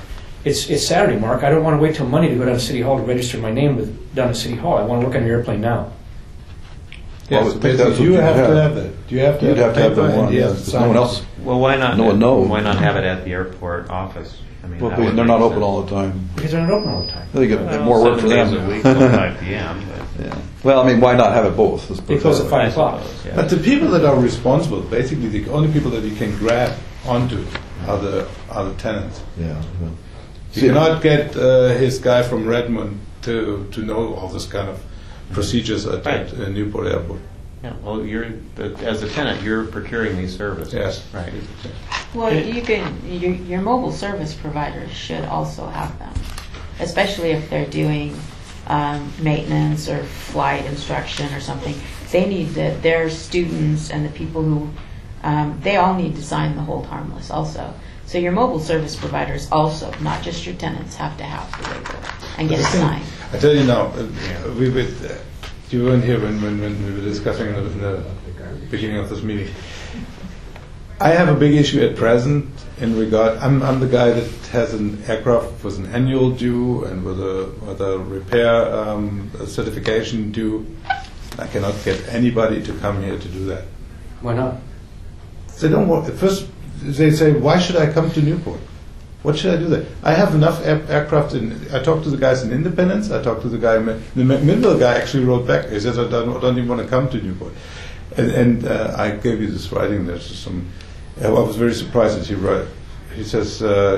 it's Saturday, Mark. I don't want to wait till Monday to go down to City Hall to register my name down at City Hall. I want to work on your airplane now. Yes, Well, but that's you what have you to have. have that. You have to You'd have to have the paper and one. he Yeah, has to because sign no one it. else. Well, why not? No one knows. Why not have it at the airport office? I mean, Well, that because would they're make not open sense. all the time. Because they're not open all the time. They get Well, more work for 7 them. days a week till 5 p.m. But Yeah. Well, I mean, why not have it both? Let's put They it close that at way. 5 o'clock. yeah. But the people that are responsible, basically the only people that you can grab onto are the tenants. Yeah. You cannot get his guy from Redmond to know all this kind of procedures at Newport Airport. Yeah, well, as a tenant, you're procuring these services. Yes. Right. Well, your mobile service providers should also have them, especially if they're doing maintenance or flight instruction or something. They need their students and the people who, they all need to sign the hold harmless also. So your mobile service providers also, not just your tenants, have to have the waiver and get it signed. I tell you now, you weren't here when we were discussing in the beginning of this meeting. I have a big issue at present in regard. I'm the guy that has an aircraft with an annual due and with a repair certification due. I cannot get anybody to come here to do that. Why not? They don't want. At first, they say, "Why should I come to Newport? What should I do there? I have enough aircraft." I talked to the guys in Independence. I talked to the guy. The McMinnville guy actually wrote back. He says, "I don't even want to come to Newport." And I gave you this writing. There's some. I was very surprised that he wrote. He says,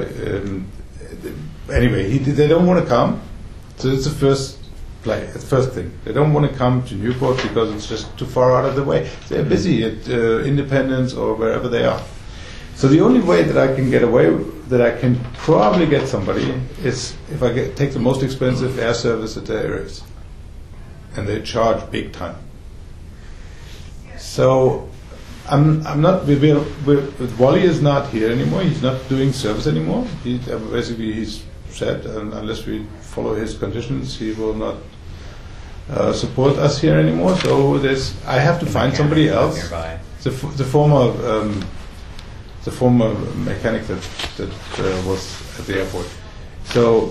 anyway, they don't want to come. So it's the first thing. They don't want to come to Newport because it's just too far out of the way. They're busy at Independence or wherever they are. So the only way that I can get away, that I can probably get somebody, is if I take the most expensive air service that there is. And they charge big time. So I'm not. Wally is not here anymore. He's not doing service anymore. Basically, he's said unless we follow his conditions, he will not support us here anymore. So I have to find somebody else. Nearby. The former mechanic that was at the airport. So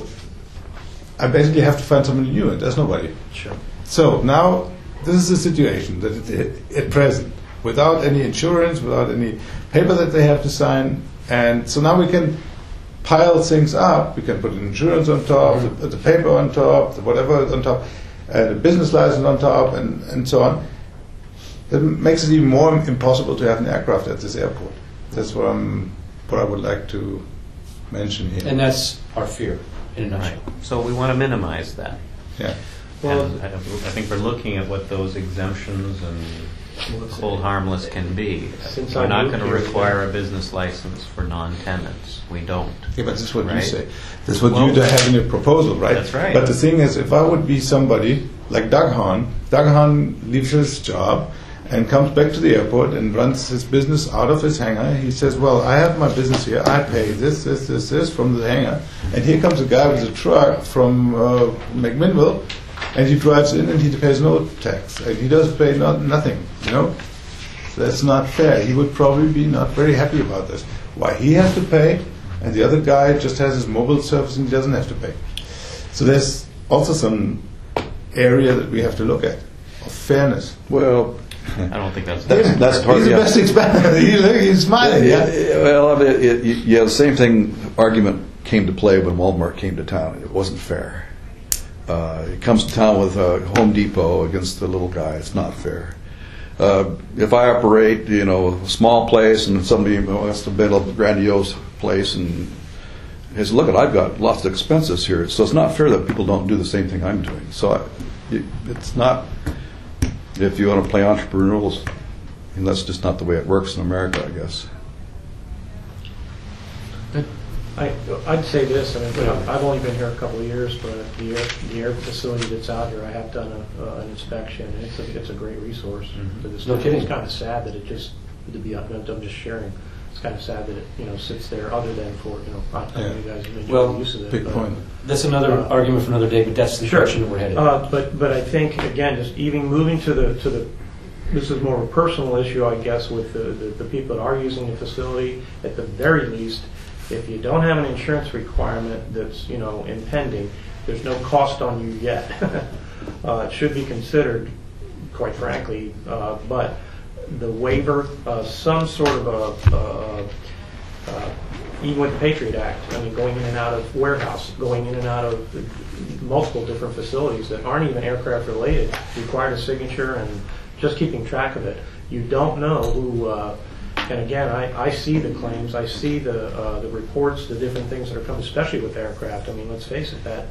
I basically have to find somebody new, and there's nobody. Sure. So now this is the situation that at present, without any insurance, without any paper that they have to sign, and so now we can pile things up. We can put an insurance on top, the paper on top, whatever on top, and a business license on top, and so on. That makes it even more impossible to have an aircraft at this airport. That's what I would like to mention here. And that's our fear, in a nutshell. Right. So we want to minimize that. Yeah. Well, I think we're looking at what those exemptions and hold harmless can be. Since We're I not moved going to here, require a business license for non-tenants. We don't. Yeah, but this is what you Right. say. This is what Well, you have in your proposal, right? That's right. But the thing is, if I would be somebody like Doug Hahn leaves his job and comes back to the airport and runs his business out of his hangar. He says, well, I have my business here. I pay this from the hangar. And here comes a guy with a truck from McMinnville, and he drives in and he pays no tax. And he does pay nothing, So that's not fair. He would probably be not very happy about this. Why he has to pay, and the other guy just has his mobile service and he doesn't have to pay. So there's also some area that we have to look at, of fairness. Well, I don't think that's part He's of the best expense. He's smiling. Yeah. Well, the same argument came to play when Walmart came to town. It wasn't fair. It comes to town with Home Depot against the little guy. It's not fair. If I operate, a small place and somebody wants to build a grandiose place and says, look, I've got lots of expenses here. So it's not fair that people don't do the same thing I'm doing. So it's not. If you want to play entrepreneurial, and that's just not the way it works in America, I guess. I'd say this. I mean, I've only been here a couple of years, but the air facility that's out here, I have done an inspection. And it's a great resource. To this No kidding. It's kind of sad that it just I'm just sharing. It's kind of sad that it sits there, other than for prime time. You guys have enjoyed the use of it. Big point. That's another argument for another day, but that's the direction that we're headed. But I think again, just even moving to the this is more of a personal issue, I guess, with the people that are using the facility. At the very least, If you don't have an insurance requirement that's, impending, there's no cost on you yet. It should be considered, quite frankly, but the waiver, some sort of even with the Patriot Act, going in and out of warehouse, going in and out of multiple different facilities that aren't even aircraft related, required a signature and just keeping track of it. You don't know who, and again, I see the claims, I see the reports, the different things that are coming, especially with aircraft. Let's face it, that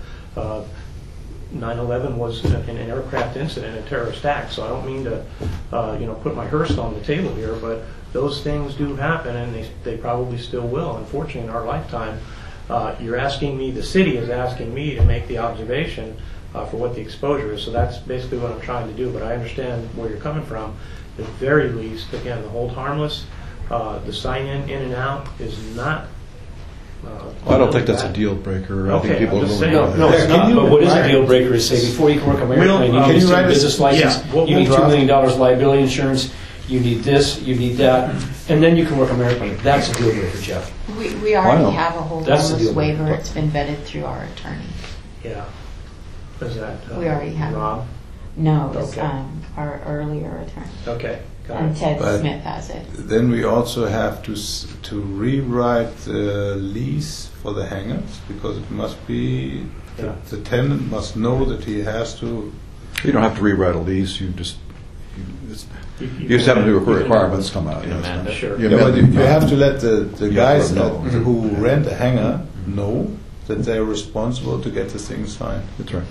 9/11 was an aircraft incident, a terrorist act, so I don't mean to, put my Hearst on the table here, but those things do happen, and they probably still will. Unfortunately, in our lifetime, you're asking me, the city is asking me to make the observation for what the exposure is, so that's basically what I'm trying to do, but I understand where you're coming from. At the very least, again, the hold harmless, the sign-in, in and out is not... I don't think that's a deal breaker. I think people are willing to do that. No, it's not. But what is a deal breaker is, say, before you can work on an airplane, you need a business license, you need $2 million liability insurance, you need this, you need that, and then you can work on an airplane. That's a deal breaker, Jeff. We already have a hold That's the harmless deal. waiver. It's been vetted through our attorney. Yeah. Is that We already have Rob? No, it's Okay. our earlier attorney. Okay, got And it. Ted But- Smith has it. Then we also have to rewrite the lease for the hangars, because it must be, the tenant must know that he has to. You don't have to rewrite a lease. You just have to do requirements come out. amend it. Sure. You Yeah, but amend you it. have to let the You guys have to know. who rent a hangar know that they're responsible to get this thing signed. That's right.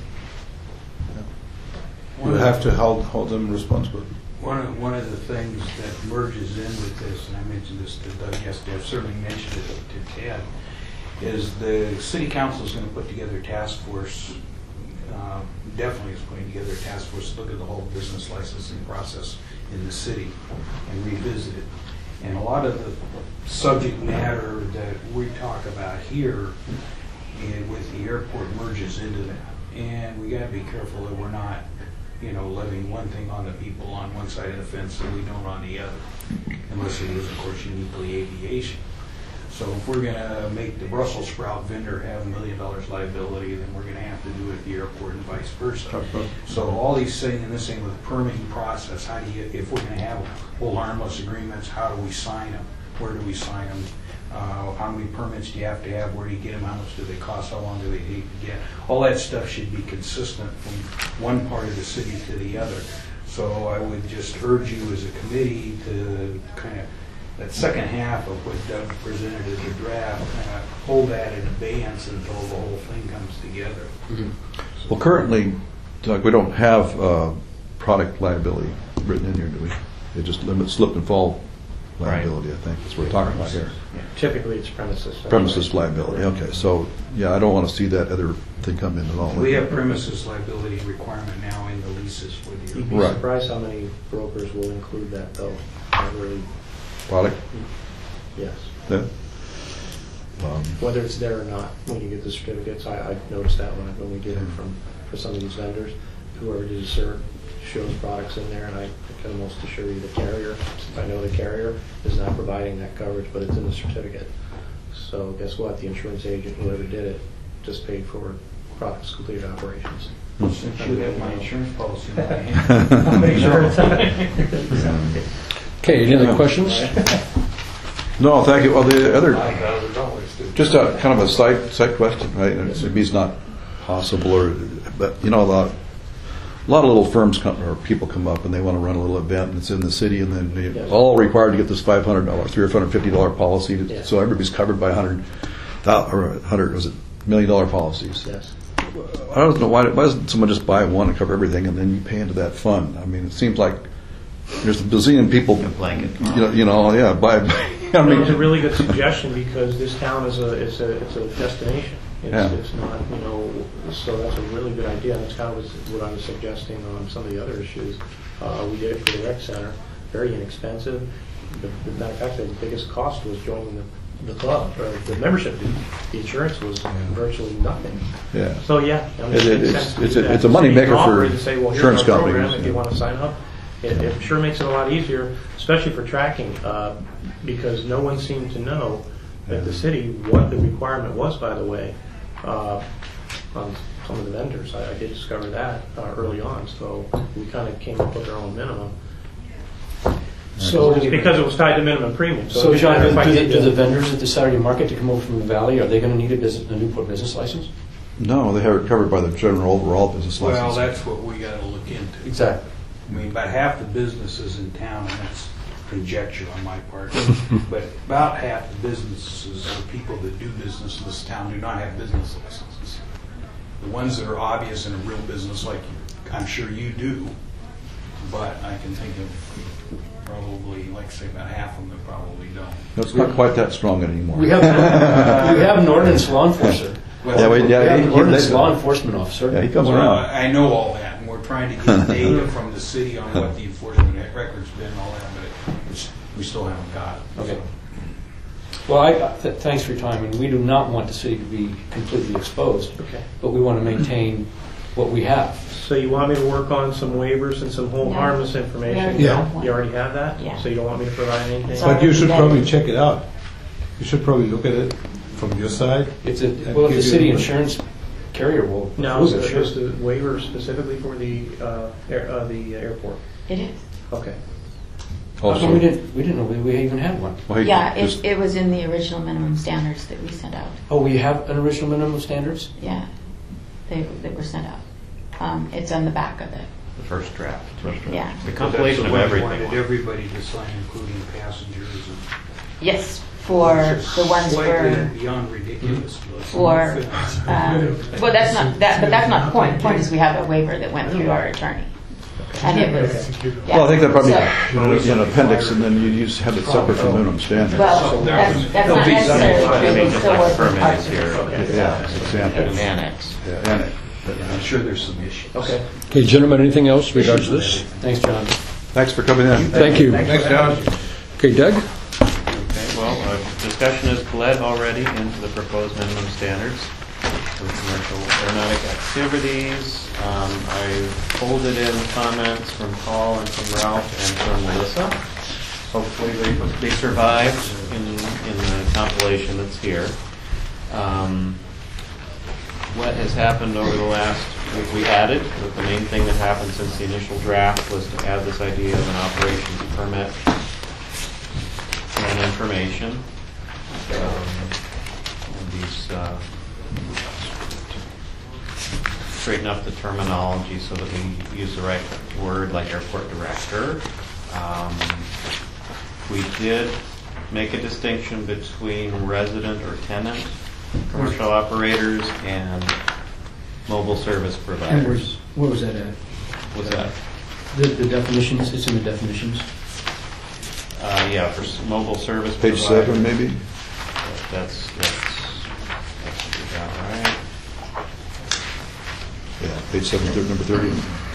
You have to hold them responsible. One of the things that merges in with this, and I mentioned this to Doug yesterday, I've certainly mentioned it to Ted, is the city council is going to put together a task force, definitely is putting together a task force to look at the whole business licensing process in the city and revisit it. And a lot of the subject matter that we talk about here with the airport merges into that. And we got to be careful that we're not levying one thing on the people on one side of the fence and we don't on the other, unless it is, of course, uniquely aviation. So if we're going to make the Brussels sprout vendor have $1 million liability, then we're going to have to do it at the airport and vice versa. So all these things, and this thing with the permitting process, how do you, if we're going to have hold harmless agreements, how do we sign them? Where do we sign them? How many permits do you have to have? Where do you get them? How much do they cost? How long do they take to get? All that stuff should be consistent from one part of the city to the other. So I would just urge you as a committee to kind of, that second half of what Doug presented as a draft, kind of hold that in abeyance until the whole thing comes together. Well, currently, Doug, we don't have product liability written in here, do we? It just limits slip and fall liability, I think. That's what we're talking about here. Typically, it's premises. Premises liability, okay. So, yeah, I don't want to see that other thing come in at all. We have premises liability requirement now in the leases with You'd you. be Right. surprised how many brokers will include that, though. Not really, Product? yes. Yeah. Whether it's there or not, when you get the certificates, I've noticed that when we get them for some of these vendors, whoever did a cert shows products in there, and I can almost assure you the carrier, if I know the carrier, is not providing that coverage, but it's in the certificate. So guess what? The insurance agent, whoever did it, just paid for products completed operations. Since you have my insurance policy in my hand. I'll make sure. Okay, any other questions? No, thank you. Well, the other, $5,000 just a kind of a side question, right? And maybe it's not possible, but a lot of little firms come, or people come up and they want to run a little event and it's in the city, and then they're all required to get this $500, $350 policy, so everybody's covered by $100 million policies. Yes. I don't know why doesn't someone just buy one and cover everything, and then you pay into that fund? I mean, it seems like there's a bazillion people. A blanket. Yeah, buy. It's a really good suggestion because this town is a destination. It's not, so that's a really good idea. That's kind of what I was suggesting on some of the other issues. We did it for the rec center, very inexpensive. The matter of fact, the biggest cost was joining the club, or the membership dues. The insurance was virtually nothing. Yeah. So it makes sense to do that. It's a money So you maker can offer for it and say, well, here's insurance our program companies. if you want to sign up. It sure makes it a lot easier, especially for tracking, because no one seemed to know at the city what the requirement was, by the way, on some of the vendors. I did discover that early on, so we kind of came up with our own minimum. So, Because it was tied to minimum premium. so it John, didn't matter if I do did the vendors at the Saturday market to come over from the valley, are they going to need a Newport business license? No, they have it covered by the general overall business license. Well, that's what we got to look into. Exactly. I mean, about half the businesses in town, and that's conjecture on my part, but about half the businesses or people that do business in this town do not have business licenses. The ones that are obvious in a real business, like I'm sure you do, but I can think of probably, like say, about half of them that probably don't. No, it's not quite that strong anymore. We have an ordinance law enforcer. Yeah, We have an ordinance he- law enforcement officer. Yeah, he comes Well, around. I know all that, and we're trying to get data from the city on what the enforcement record's been and all that, but we still haven't got it. Okay. Well, thanks for your time. And we do not want the city to be completely exposed, Okay. but we want to maintain what we have. So you want me to work on some waivers and some hold No. harmless We information? already Yeah. have one. You already have that? Yeah. So you don't want me to provide anything? It's But you should Yeah. probably check it out. You should probably look at it from your side. If And the give city you- insurance carrier will Now, approve is it, sure. the waiver specifically for the airport? It is. Okay. How come we didn't know we even had one? Well, he Yeah, just- it was in the original minimum standards that we sent out. Oh, we have an original minimum standards? Yeah, they were sent out. It's on the back of it. The first draft. Yeah. The compilation of That's the everything. one we wanted everybody to sign, including passengers. Yes, for the ones Slightly for beyond ridiculous. well, that's not that, but that's not the point. The point is we have a waiver that went through our attorney, and it was. Yeah. Well, I think that probably So- in an appendix, and then you just have it separate from minimum standards. Well, that's not necessarily true. It still was Permit part is of here. it. Yeah, it's example. Annex. Yeah, and it- I'm sure there's some issues. Okay. Okay, gentlemen, anything else regards to this? Thanks, John. Thanks for coming in. Thank you. Thanks, John. Okay, Doug? Okay, well, discussion has bled already into the proposed minimum standards for commercial aeronautic activities. I folded in comments from Paul and from Ralph and from Melissa. Hopefully they survived in the compilation that's here. What has happened over the last, we added, the main thing that happened since the initial draft was to add this idea of an operations permit and information. Straighten up the terminology so that we use the right word, like airport director. We did make a distinction between resident or tenant, commercial operators, and mobile service And providers. where was that at? What's that? The definitions, it's in the definitions. Yeah, for mobile service Page providers. 7, maybe? That should be about right. Yeah, page 7, number 30.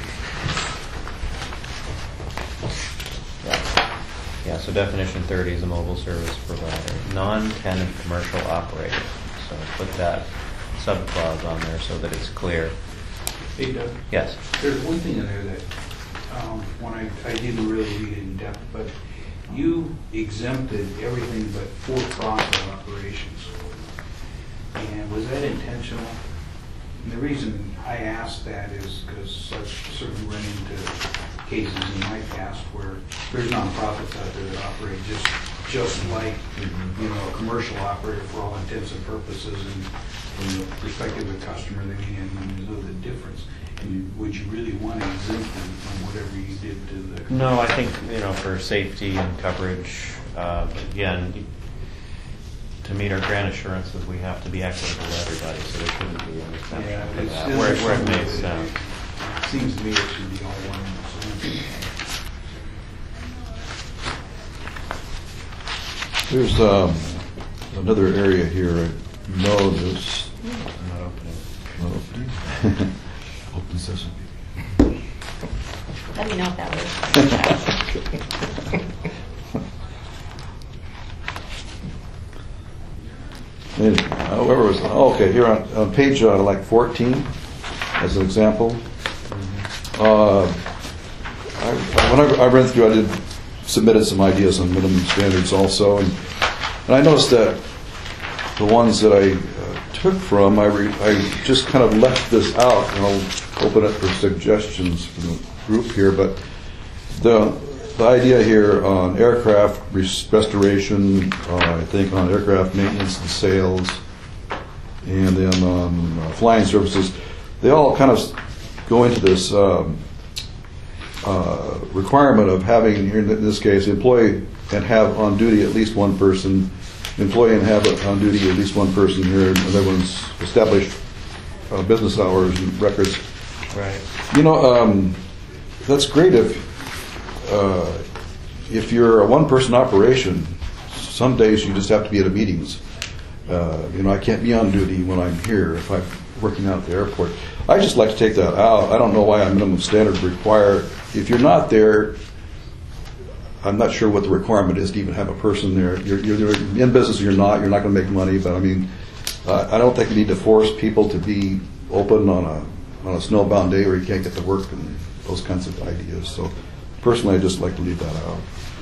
Yeah, so definition 30 is a mobile service provider, non-tenant commercial operator. So put that subclause on there so that it's clear. Hey, Doug, Yes. there's one thing in there that, when I didn't really read it in depth, but you exempted everything but for-profit operations. And was that intentional? And the reason I asked that is because I've certainly run into cases in my past where there's nonprofits out there that operate just like, a commercial operator for all intents and purposes, and from the perspective of the customer, they may know the difference. And would you really want to exempt them from whatever you did to the? No, I think, for safety and coverage, again, to meet our grant assurances, we have to be equitable to everybody, so there shouldn't be an exception for that, where it makes sense. Seems to me it should be all one. There's another area here. I know there's I'm not opening. not opening. Open sesame. Let me know if that works. Whoever was, okay, here on page like 14, as an example. When I read through, I submitted some ideas on minimum standards also, and I noticed that the ones that I took from, I just kind of left this out, and I'll open it for suggestions from the group here. But the idea here on aircraft restoration, I think on aircraft maintenance and sales, and then on flying services, they all kind of go into this requirement of having, in this case, employee and have on duty at least one person, employee and have on duty at least one person here, and everyone's established business hours and records. Right. You know, that's great if you're a one-person operation. Some days you just have to be at the meetings. You know, I can't be on duty when I'm here if I'm working out at the airport. I just like to take that out. I don't know why a minimum standard require. If you're not there, I'm not sure what the requirement is to even have a person there. You're in business or you're not going to make money. But I mean, I don't think you need to force people to be open on a snowbound day where you can't get to work and those kinds of ideas. So personally, I just like to leave that out.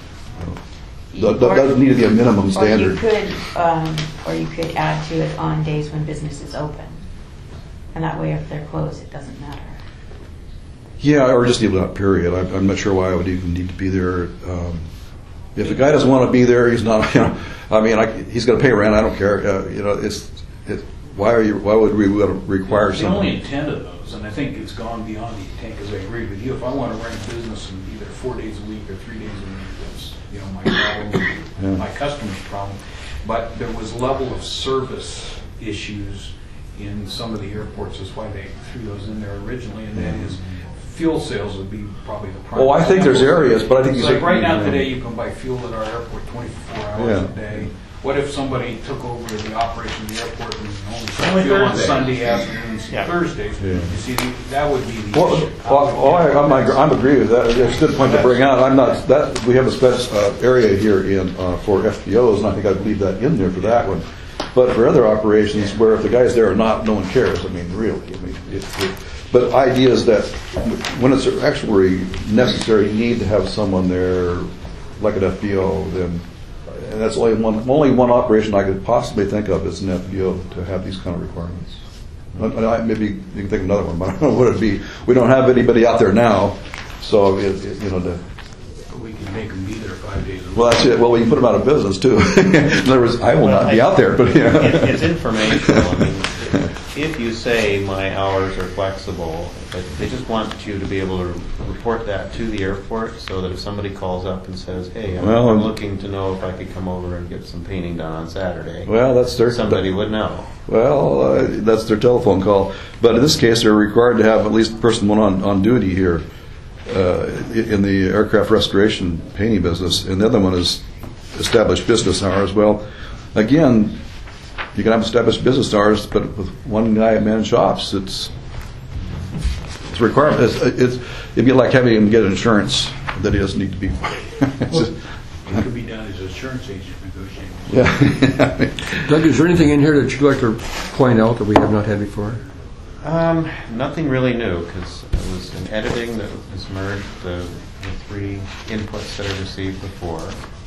That doesn't need to be a minimum standard. Or you could add to it on days when business is open. And that way, if they're closed, it doesn't matter. Yeah, or just leave it out, period. I'm not sure why I would even need to be there. If the guy doesn't want to be there, he's not, you know, I mean, he's going to pay rent, I don't care. You know, why would we require something? The only intent of those, and I think it's gone beyond the intent, because I agree with you, if I want to run a business and be there 4 days a week or 3 days a week, that's, you know, my problem, my customer's problem. But there was level of service issues in some of the airports, is why they threw those in there originally, and that is fuel sales would be probably the primary. Oh, I think there's areas, but I think like right now today you can buy fuel at our airport 24 hours a day. What if somebody took over the operation of the airport and only sold fuel on Sunday afternoons and Thursdays? You see, that would be the issue. I'm agree with that. It's a good point to bring out. I'm not that we have a special area here in for FBOs, and I think I'd leave that in there for that one. But for other operations where if the guy's there or not, no one cares. I mean, really. I mean, but ideas that when it's actually necessary, you need to have someone there, like an FBO, then. And that's only one operation I could possibly think of as an FBO to have these kind of requirements. Maybe you can think of another one, but I don't know what it'd be. We don't have anybody out there now, so you know. We can make them be there 5 days a week. Well, that's it. Well, we can put them out of business too. In other words, I will not be out there, but you know. It's informational. I mean, if you say my hours are flexible, but they just want you to be able to report that to the airport, so that if somebody calls up and says, "Hey, I'm looking to know if I could come over and get some painting done on Saturday," well, that's their somebody would know. Well, that's their telephone call. But in this case, they're required to have at least a person on duty here in the aircraft restoration painting business, and the other one is established business hours. Well, again, you can have established business hours, but with one guy at man shops, it's a requirement. It'd be like having him get insurance that he doesn't need to be. It could be done as an insurance agent negotiating. Yeah. Doug, is there anything in here that you'd like to point out that we have not had before? Nothing really new, because it was an editing that was merged, the 3 inputs that I received before.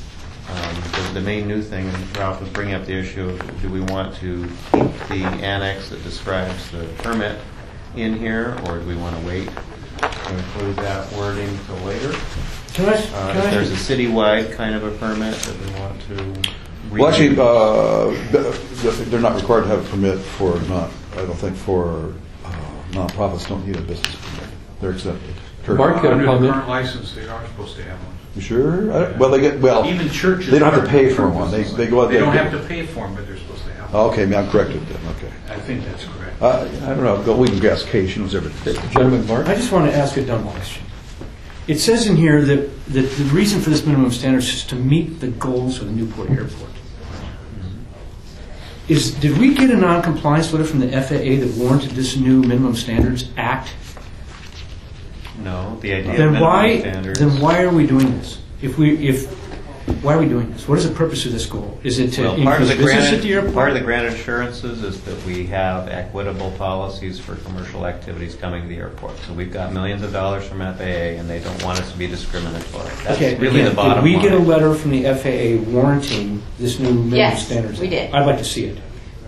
The main new thing, and Ralph was bringing up the issue of do we want to keep the annex that describes the permit in here, or do we want to wait to include that wording till later? If there's a citywide kind of a permit that we want to read. Well, actually, they're not required to have a permit for I don't think for nonprofits don't need a business permit. They're exempted. Mark, under the current license, they are supposed to have one. You sure? Well, even churches. They don't have to pay for one. They go out there. They don't have to pay for them, but they're supposed to have one. Okay, I'm corrected then. Okay. I think that's correct. I don't know. We can guess. Kay, she knows everything. Gentleman, Mark? I just want to ask a dumb question. It says in here that the reason for this minimum standard is to meet the goals of the Newport Airport. Did we get a non-compliance letter from the FAA that warranted this new minimum standards act? No, the idea of minimum standards. Then why are we doing this? Why are we doing this? What is the purpose of this goal? Is it to increase business at the airport? Part of the grant assurances is that we have equitable policies for commercial activities coming to the airport. So we've got millions of dollars from FAA, and they don't want us to be discriminatory. That's really the bottom line. Did we get a letter from the FAA warranting this new minimum standards? Yes, we did. I'd like to see it.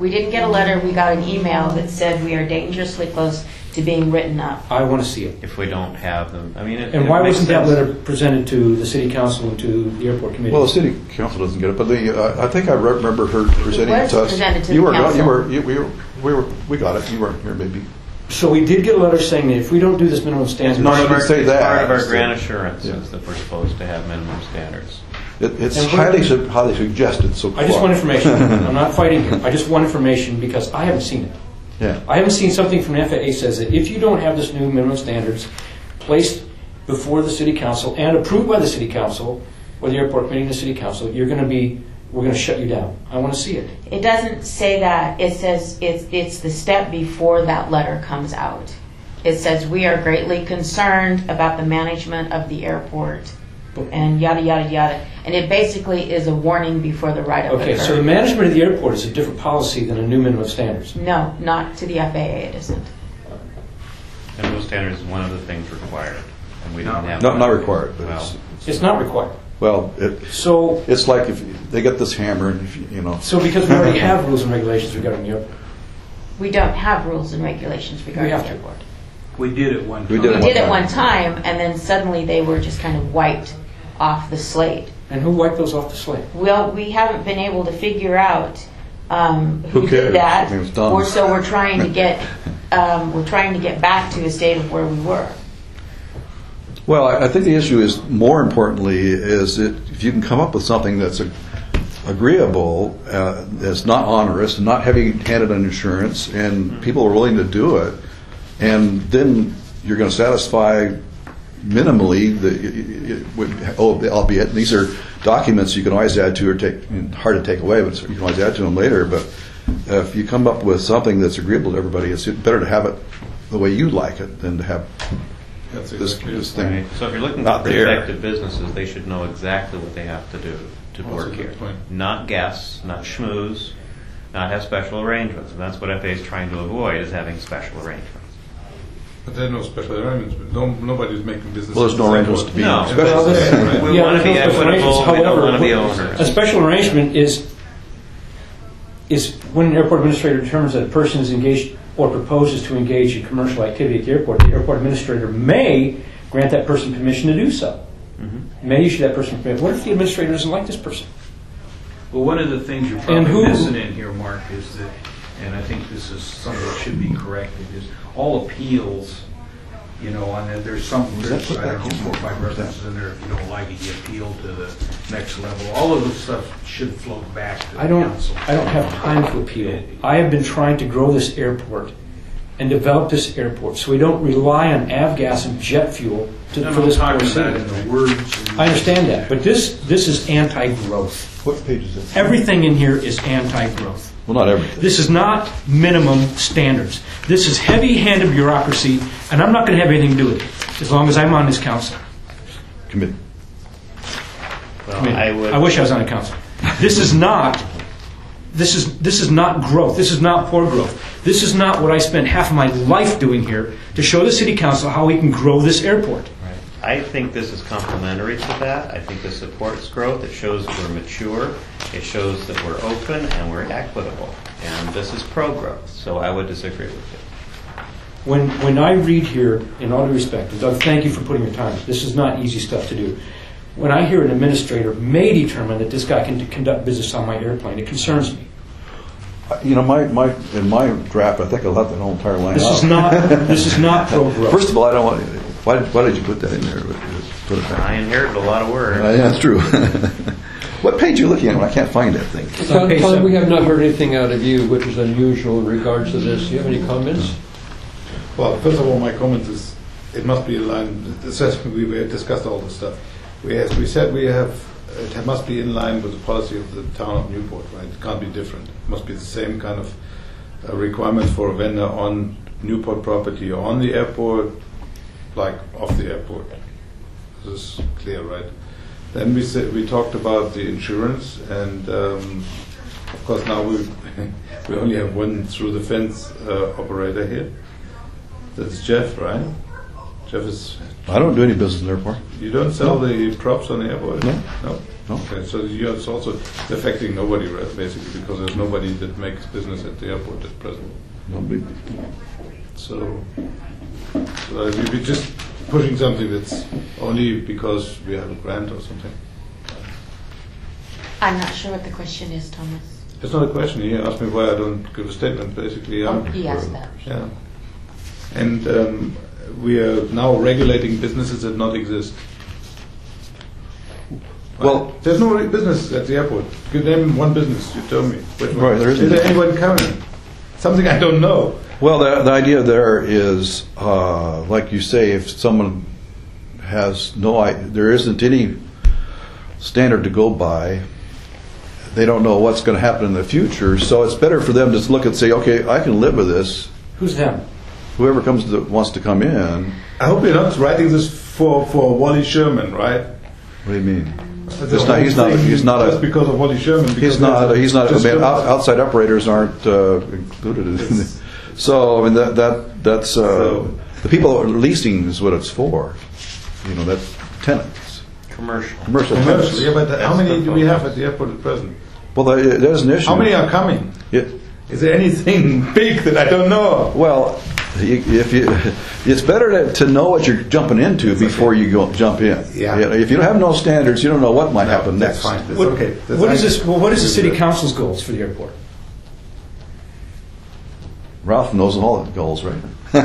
We didn't get a letter, we got an email that said we are dangerously close to being written up. I want to see it. If we don't have them, I mean, And why wasn't that letter presented to the city council and to the airport committee? Well, the city council doesn't get it, but I think I remember her presenting it was to us. presented to You the were, council. we got it. You weren't here, maybe. So we did get a letter saying that if we don't do this minimum standard, No, I didn't say that. Part of our It's grant the- assurance yeah. is that we're supposed to have minimum standards. It's And highly suggested. So I just far. want information. I'm not fighting here. I just want information because I haven't seen it. Yeah. I haven't seen something from FAA says that if you don't have this new minimum standards placed before the city council and approved by the city council or the airport committee and the city council, we're going to shut you down. I want to see it. It doesn't say that. It says it's the step before that letter comes out. It says we are greatly concerned about the management of the airport and yada, yada, yada. And it basically is a warning before the write-up Okay, occurs. so the management of the airport is a different policy than a new minimum standards. No, not to the FAA, it isn't. Minimum standards is one of the things required, and we didn't have. Not one. required, but Well, It's not required. So, it's like if they get this hammer and you know. so because we already have rules and regulations regarding the airport, We don't have rules and regulations we regarding have the to. airport. We did it one time. We did We did it one time, and then suddenly they were just kind of wiped off the slate. And who wiped those off the slate? Well, we haven't been able to figure out Who who cares? did that. I mean, it was done. Or so we're trying to get back to a state of where we were. Well, I think the issue is, more importantly, is that if you can come up with something that's agreeable, that's not onerous, and not heavy-handed on insurance, and people are willing to do it, and then you're going to satisfy minimally albeit these are documents you can always add to or hard to take away, but you can always add to them later. But if you come up with something that's agreeable to everybody, it's better to have it the way you like it than to have this thing. Right. So if you're looking Not for there. prospective businesses, they should know exactly what they have to do to That's a work good here. point. Not guess, not schmooze, not have special arrangements. And that's what FAA is trying to avoid, is having special arrangements. But there are no special arrangements. Nobody's making business. Well, there's no arrangements to be No. special. Well, this- Right. We Yeah, want to be there's no special equitable, arrangements. we don't However, want to be a onerous. special arrangement is when an airport administrator determines that a person is engaged or proposes to engage in commercial activity at the airport administrator may grant that person permission to do so. May issue that person permission. What if the administrator doesn't like this person? Well, one of the things you're And probably who- missing in here, Mark, is that, and I think this is something that should be corrected, is all appeals, there's some, I don't know, 4 or 5 references in there, if you don't like it, you appeal to the next level. All of this stuff should float back to the I don't council. have time to appeal. I have been trying to grow this airport and develop this airport so we don't rely on avgas and jet fuel I'm for this talking poor about city. in the words. I understand that, but this is anti-growth. What page is it? Everything in here is anti-growth. Well, not everything. This is not minimum standards. This is heavy-handed bureaucracy, and I'm not going to have anything to do with it as long as I'm on this council. Committee. Well, I wish I was on a council. This is not growth. This is not poor growth. This is not what I spent half of my life doing here to show the city council how we can grow this airport. I think this is complementary to that. I think this supports growth. It shows we're mature. It shows that we're open and we're equitable. And this is pro-growth. So I would disagree with you. When I read here, in all due respect, and Doug, thank you for putting your time. This is not easy stuff to do. When I hear an administrator may determine that this guy can conduct business on my airplane, it concerns me. In my draft, I think I left that whole entire line out. This is not pro-growth. First of all, I don't want. Why did you put that in there? Put it I back. inherited a lot of words. Yeah, that's true. What page are you looking at? I can't find that thing. Tom, we have not heard anything out of you, which is unusual in regards to this. Do you have any comments? Well, first of all, my comment is it must be aligned. We have discussed all this stuff. As we said, it must be in line with the policy of the town of Newport, right? It can't be different. It must be the same kind of requirements for a vendor on Newport property or on the airport, like off the airport. This is clear, right? Then we talked about the insurance, and of course now we only have one through the fence operator here. That's Jeff, right? Jeff is. I don't do any business in the airport. You don't sell the props on the airport? No. No. Okay, so it's also affecting nobody, right, basically, because there's nobody that makes business at the airport at present. Nobody. So we're just pushing something that's only because we have a grant or something. I'm not sure what the question is, Thomas. It's not a question. He asked me why I don't give a statement, basically. He asked that. Yeah. And we are now regulating businesses that not exist. Well, there's no business at the airport. Give them one business, you tell me. Which one? Right, there isn't. Is there anyone coming? Something I don't know. Well, the idea there is, like you say, if someone has there isn't any standard to go by, they don't know what's going to happen in the future, so it's better for them to look and say, okay, I can live with this. Who's them? Whoever wants to come in. I hope you're not writing this for Wally Sherman, right? What do you mean? He's not just because of Wally Sherman. He's not. I mean, outside operators aren't included in it. So I mean that's the people that are leasing is what it's for. You know, that's tenants. Commercial tenants. Yeah, but how many do we have at the airport at present? Well, there's an issue. How many are coming? Yeah. Is there anything big that I don't know? Well, it's better to know what you're jumping into before you jump in. Yeah. If you have no standards, you don't know what might happen next. That's fine. That's okay. What is the city council's goals for the airport? Ralph knows all the goals, right?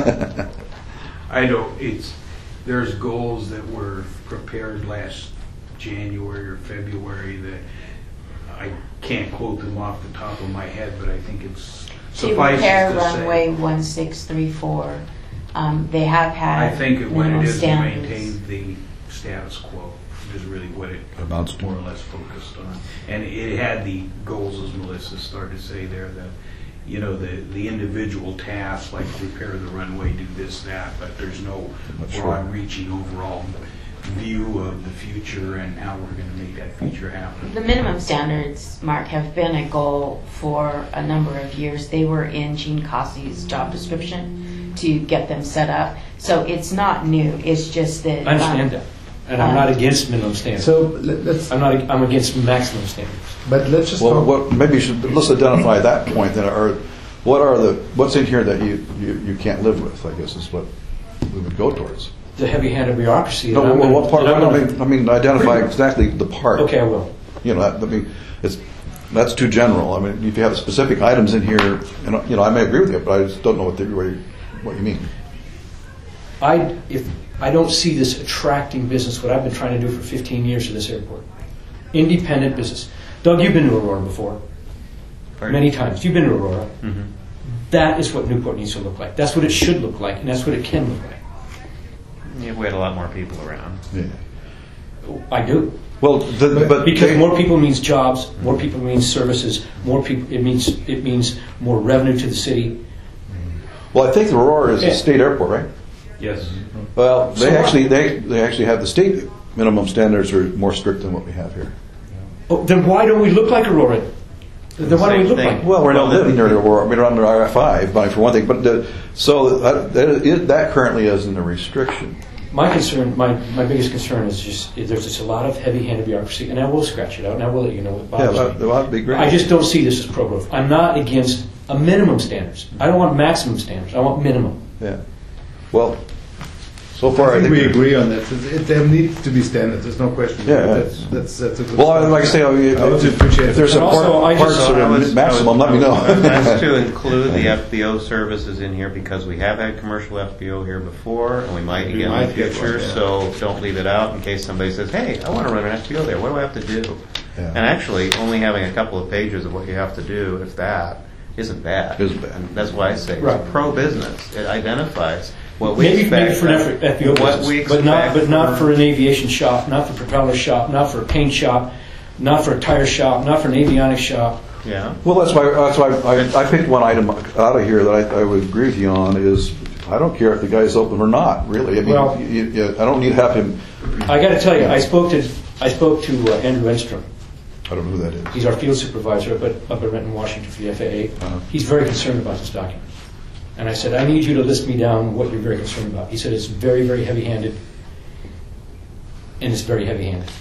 I don't. There's goals that were prepared last January or February that I can't quote them off the top of my head, but I think it's To repair runway 1634. They have had I think what it minimum is to standards. maintain the status quo is really what it Amounts to. more or less focused on. And it had the goals, as Melissa started to say there, that you know the individual tasks like repair the runway, do this, that, but there's no broad-reaching overall view of the future and how we're going to make that future happen. The minimum standards, Mark, have been a goal for a number of years. They were in Gene Cossey's job description to get them set up. So it's not new. It's just that. I understand that, and I'm not against minimum standards. So let's. I'm against maximum standards. But let's just. Let's identify that point. Then, what's in here that you can't live with? I guess is what we would go towards. The heavy-handed bureaucracy. No, what part? I mean, identify exactly the part. Okay, I will. You know, that's too general. I mean, if you have specific items in here, and I may agree with you, but I just don't know what you mean. I don't see this attracting business. What I've been trying to do for 15 years to this airport, independent business. Doug, you've been to Aurora before, many times. You've been to Aurora. Mm-hmm. That is what Newport needs to look like. That's what it should look like, and that's what it can look like. Yeah, we had a lot more people around. Yeah. I do. Well, because more people means jobs, more people means services, more people. It means more revenue to the city. Well, I think Aurora is a state airport, right? Yes. Well, they actually have the state minimum standards are more strict than what we have here. Oh, then why don't we look like Aurora? Then why do we look like? Well, we're not living near Aurora. We're under RF5, for one thing. But so that currently isn't a restriction. My biggest concern is there's just a lot of heavy-handed bureaucracy, and I will scratch it out, and I will let you know what bothers me. That'd be great. I just don't see this as pro-growth. I'm not against a minimum standards. I don't want maximum standards. I want minimum. Yeah. Well, so far I think we agree on that. There needs to be standards. There's no question. Yeah. That's a good. Well, like I say, if there's a parts that are maximum, let me know. That's to include the FBO services in here because we have had commercial FBO here before, and we might again in the future. So don't leave it out in case somebody says, "Hey, I want to run an FBO there. What do I have to do?" Yeah. And actually, only having a couple of pages of what you have to do, if that, isn't bad. And that's why I say it's pro-business. It identifies what we expect. Maybe for an FBO business, but not for an aviation shop, not for a propeller shop, not for a paint shop, not for a tire shop, not for an avionics shop. Yeah. Well, that's why I picked one item out of here that I would agree with you on is I don't care if the guy's open or not. Really, I mean, I don't need to have him. I got to tell you, I spoke to Andrew Enstrom. I don't know who that is. He's our field supervisor up at Renton, Washington for the FAA. Uh-huh. He's very concerned about this document. And I said, I need you to list me down what you're very concerned about. He said, it's very, very heavy-handed, and it's very heavy-handed.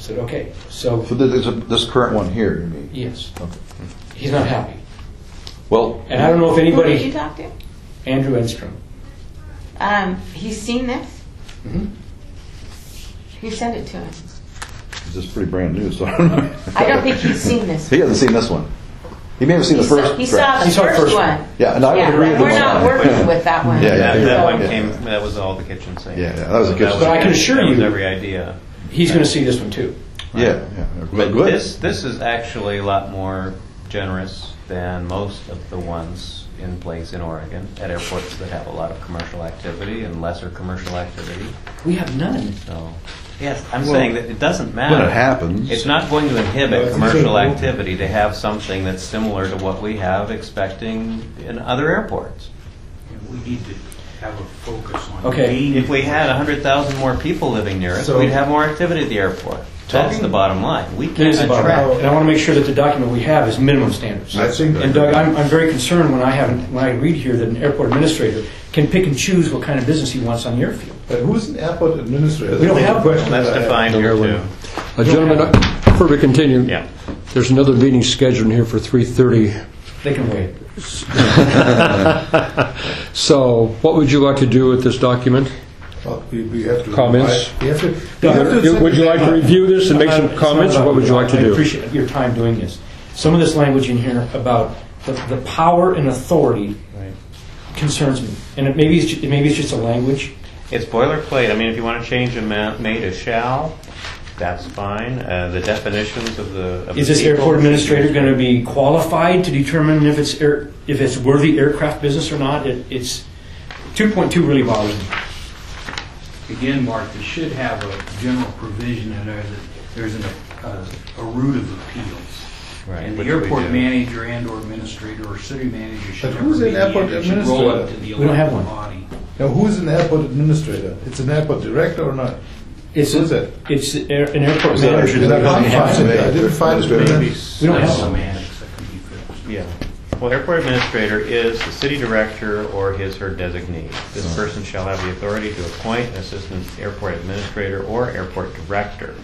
said, okay, so, So this current one here, you mean? yes, Okay. he's not happy. Well, And I don't know if Who did you anybody, talk to? Andrew Enstrom. He's seen this? Mhm. Who sent it to him? this is pretty brand new, so I don't know. I don't think he's seen this. He hasn't seen this one. He may have seen the first He saw draft. the He saw the first first one. one. Yeah, and I Yeah, would agree with we're him on not that. working with that one. Yeah, yeah, That yeah. one Yeah. came, that was all the kitchen sink. Yeah, that was a kitchen But I can assure that was you- every idea. He's going to see this one too. Yeah, yeah. But Good. this is actually a lot more generous than most of the ones in place in Oregon at airports that have a lot of commercial activity and lesser commercial activity. We have none. So, yes, I'm saying that it doesn't matter. When it happens. It's not going to No, inhibit it's commercial a- activity to have something that's similar to what we have expecting in other airports. We need to have a focus on Okay. gaining. If we had 100,000 more people living near us, So- we'd have more activity at the airport. That's the bottom line. We It can't is about attract. that. And I want to make sure that the document we have is minimum standards. I think. And Doug, I'm very concerned when I read here that an airport administrator can pick and choose what kind of business he wants on the airfield. But who's an airport administrator? We don't That's the have- question That's that I have. defined here too. Gentlemen, before we continue, Yeah. there's another meeting scheduled here for 3:30. They can wait. So what would you like to do with this document? Well, we have to. Comments? We have to. Would you like to review this and make some comments, or what would you like to I do? appreciate your time doing this. Some of this language in here about the power and authority concerns me. And maybe it's just a language. It's boilerplate. I mean, if you want to change a may to shall, that's fine. The definitions of the Is this people- airport administrator going to be qualified to determine if it's worthy aircraft business or not? It's 2.2 really bothers me. Again, Mark, they should have a general provision in there that there's a route of appeals. Right, And which the we airport do. manager and or administrator or city manager should But never who's be an airport it should roll up to administrator? the We don't have elected one. body. Now, who's an airport administrator? It's an airport director or not? It's Who's it? It's an airport Is that- manager. is that that doesn't have possible? to. I didn't find it. Maybe We don't have some one. semantics that can be fixed. Yeah. Well, airport administrator is the city director or his/her designee. This person shall have the authority to appoint an assistant airport administrator or airport director.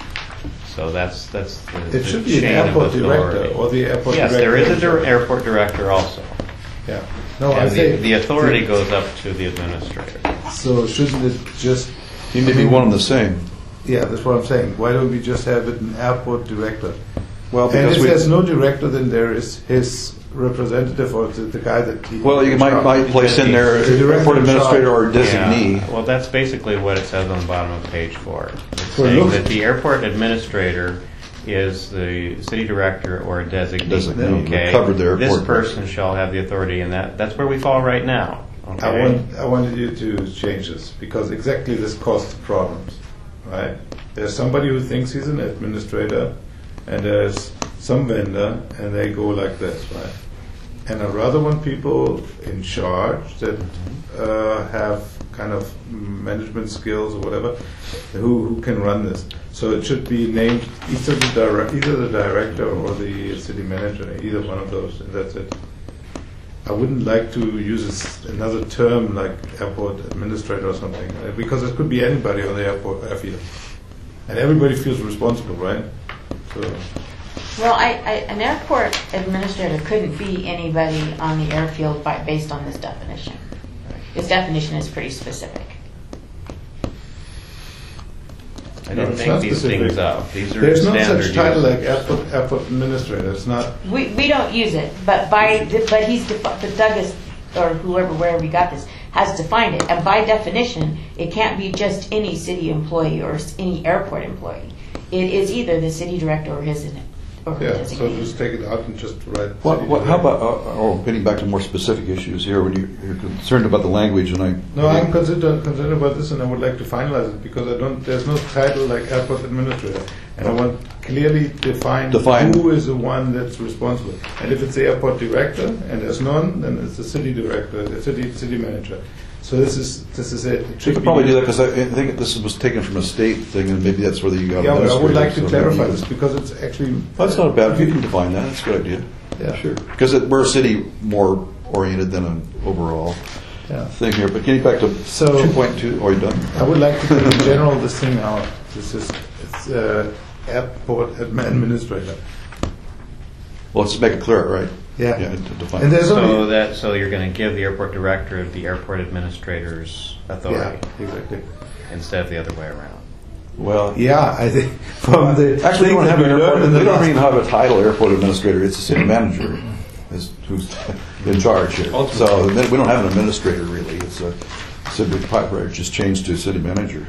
So that's the It should be an chain of airport director authority. or the airport Yes, director. there is a airport director also. Yeah. No, I And say. the authority goes up to the administrator. So shouldn't it just? He may be one and the same. Yeah, that's what I'm saying. Why don't we just have it an airport director? Well, And because if we. there's no director, then there is his representative or the guy that he. Well, you might place in there The director airport in administrator or charge. designee. Yeah, well, that's basically what it says on the bottom of page 4. It's Well, saying look- that the airport administrator is the city director or a designee. Designee. Okay. Covered the airport. This person shall have the authority, and that's where we fall right now. Okay. I wanted you to change this because exactly this causes problems, right? There's somebody who thinks he's an administrator, and there's some vendor, and they go like this, right? And I rather want people in charge that have kind of management skills or whatever, who can run this. So it should be named either the director or the city manager, either one of those, and that's it. I wouldn't like to use another term like airport administrator or something, because it could be anybody on the airfield. And everybody feels responsible, right? So, Well, an airport administrator couldn't be anybody on the airfield based on this definition. This definition is pretty specific. I No, didn't it's make not these specific. things up. These are there's no standard such title like uses. airport administrator. It's not. We don't use it, but Douglas or whoever, wherever he got this, has defined it. And by definition, it can't be just any city employee or any airport employee. It is either the city director or his or her Yeah, so designee. just take it out and just write. How about, getting back to more specific issues here, when you're concerned about the language, and I. No, I'm concerned about this, and I would like to finalize it because there's no title like airport administrator, and I want clearly define who is the one that's responsible. And if it's the airport director and there's none, then it's the city director, the city manager. So this is it. You could probably do that because I think this was taken from a state thing, and maybe that's where you got. Yeah, but I would like to administrator, so clarify maybe- this because it's actually. Well, that's not bad. If you can define that, that's a good idea. Yeah. Sure. Because we're a city more oriented than an overall Yeah. thing here. But getting back to So- 2.2, are you done? I would like to take in general this thing out. airport administrator. Well, let's make it clear, right? Yeah. To define. And there's So only, so you're going to give the airport director the airport administrator's authority exactly. instead of the other way around. Well, Yeah, I think from the actually, we don't things have that an we learned airport. in the We don't last- even have a title, airport administrator. It's the city manager who's in charge here. So we don't have an administrator really. It's a city department just changed to city manager.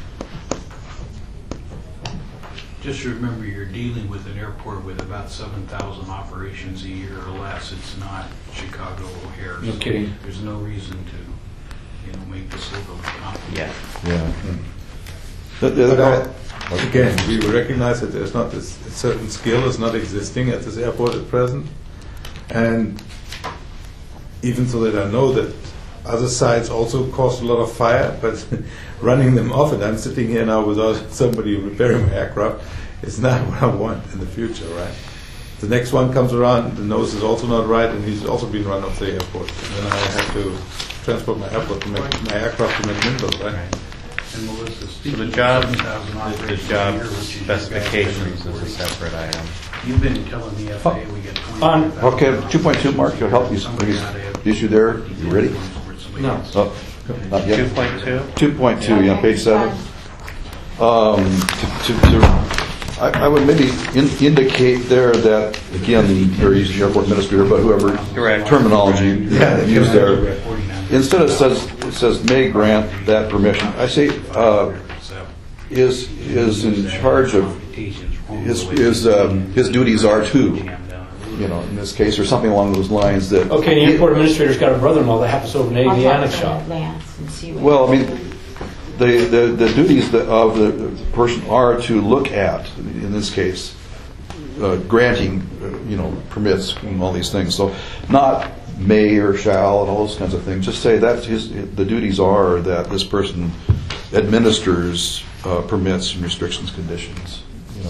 Just remember, you're dealing with an airport with about 7,000 operations a year or less. It's not Chicago O'Hare. No kidding. There's no reason to, make this look complicated. Yeah. Yeah. But again, we recognize that there's not this a certain skill is not existing at this airport at present, and even so that I know that other sites also cost a lot of fire, but running them off, and I'm sitting here now without somebody repairing my aircraft, is not what I want in the future, right? The next one comes around, the nose is also not right, and he's also been run off the airport, and then I have to transport my aircraft to McMinnville, right? And Melissa, So speaking the of job 7,000 operations a job year, which is specifications is a separate item. You've been telling the FAA we get 20. On- Okay, 2.2, Mark, you'll help you. Issue there. You ready? No. Oh, not yet. 2.2? 2.2, yeah, page 7. I would maybe indicate there that, again, they're using airport administrator, but whoever Correct. terminology used there. Instead it says may grant that permission. I say is in charge of his duties are to, in this case, or something along those lines that. Okay, the airport administrator's got a brother-in-law that happens to open an I'll talk avionics to shop. Lance and see what. Well, I mean, the duties of the person are to look at, in this case, granting, permits and all these things. So, not may or shall and all those kinds of things. Just say that the duties are that this person administers permits and restrictions, conditions.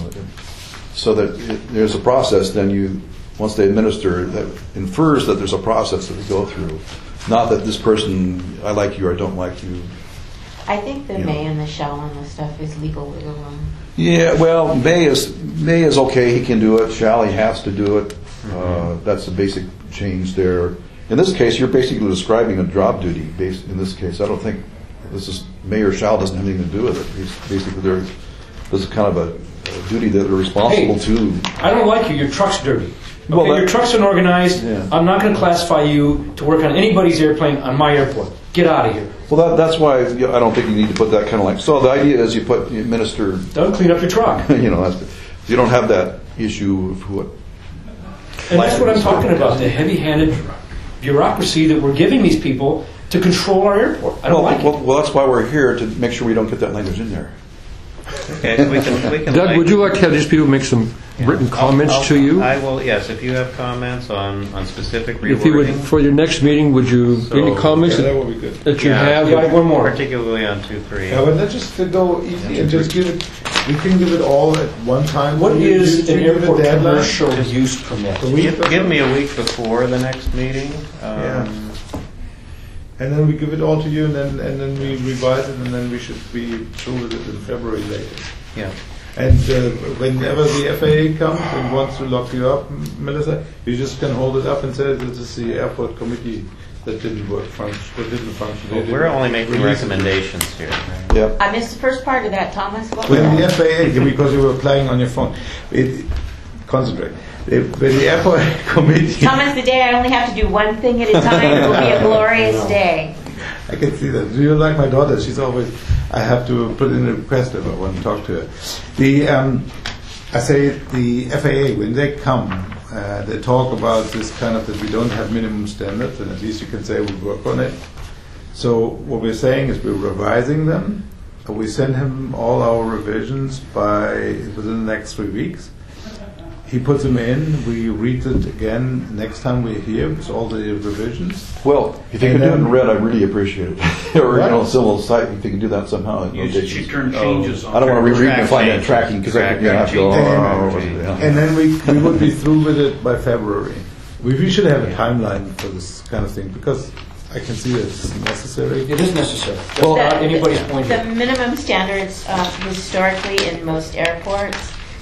So that there's a process. Then once they administer, that infers that there's a process that they go through. Not that this person, I like you or I don't like you. I think the may and the shall and the stuff is legal wiggle room. Yeah, well, may is okay. He can do it. Shall, he has to do it. That's the basic change there. In this case, you're basically describing a job duty. In this case, I don't think this is may or shall doesn't have anything to do with it. Basically, there's kind of a duty that they're responsible to. I don't like you. Your truck's dirty. Okay, Well, your truck's unorganized. Yeah. I'm not going to classify you to work on anybody's airplane on my airport. Get out of here. Well, that's why I don't think you need to put that kind of So the idea is you administer. Don't clean up your truck. You don't have that issue of what. And that's what I'm talking about, the heavy-handed bureaucracy that we're giving these people to control our airport. I don't like it. Well, that's why we're here, to make sure we don't get that language in there. Okay, we can. Doug, would you like to have these people make some written comments to you? I will. Yes, if you have comments on specific If you would, rewording. for your next meeting, would you, any comments That would be good. that you have? Yeah, one more. Particularly on 2.3. Yeah, but let's just go easy and just give it. We can give it all at one time. What We is usually an give a airport deadline. commercial use permit? A week or Give so. me a week before the next meeting. Yeah. And then we give it all to you, and then we revise it, and then we should be through with it in February latest. Yeah. And whenever the FAA comes and wants to lock you up, Melissa, you just can hold it up and say this is the airport committee that didn't function. Well, we're only making Release it. recommendations here. Right? Yeah. I missed the first part of that, Thomas. What was When the that? FAA, because you were playing on your phone, concentrate. When the airport committee, Thomas, the day I only have to do one thing at a time, it will be a glorious day. I can see that. You're like my daughter. She's always. I have to put in a request if I want to talk to her. I say the FAA when they come, they talk about this kind of that we don't have minimum standards, and at least you can say we work on it. So what we're saying is we're revising them. We send him all our revisions within the next 3 weeks. He puts them in. We read it again next time we're here with all the revisions. Well, if you And can do it then- in red, I really appreciate it. Or Right. civil site, if you can do that somehow. You should turn changes on. I don't want to read and find that changes. tracking because I Track have to go. changes. And then we would be through with it by February. We should have a timeline for this kind of thing because I can see that it's necessary. It is necessary. That's The- not anybody's point The here. minimum standards historically in most airports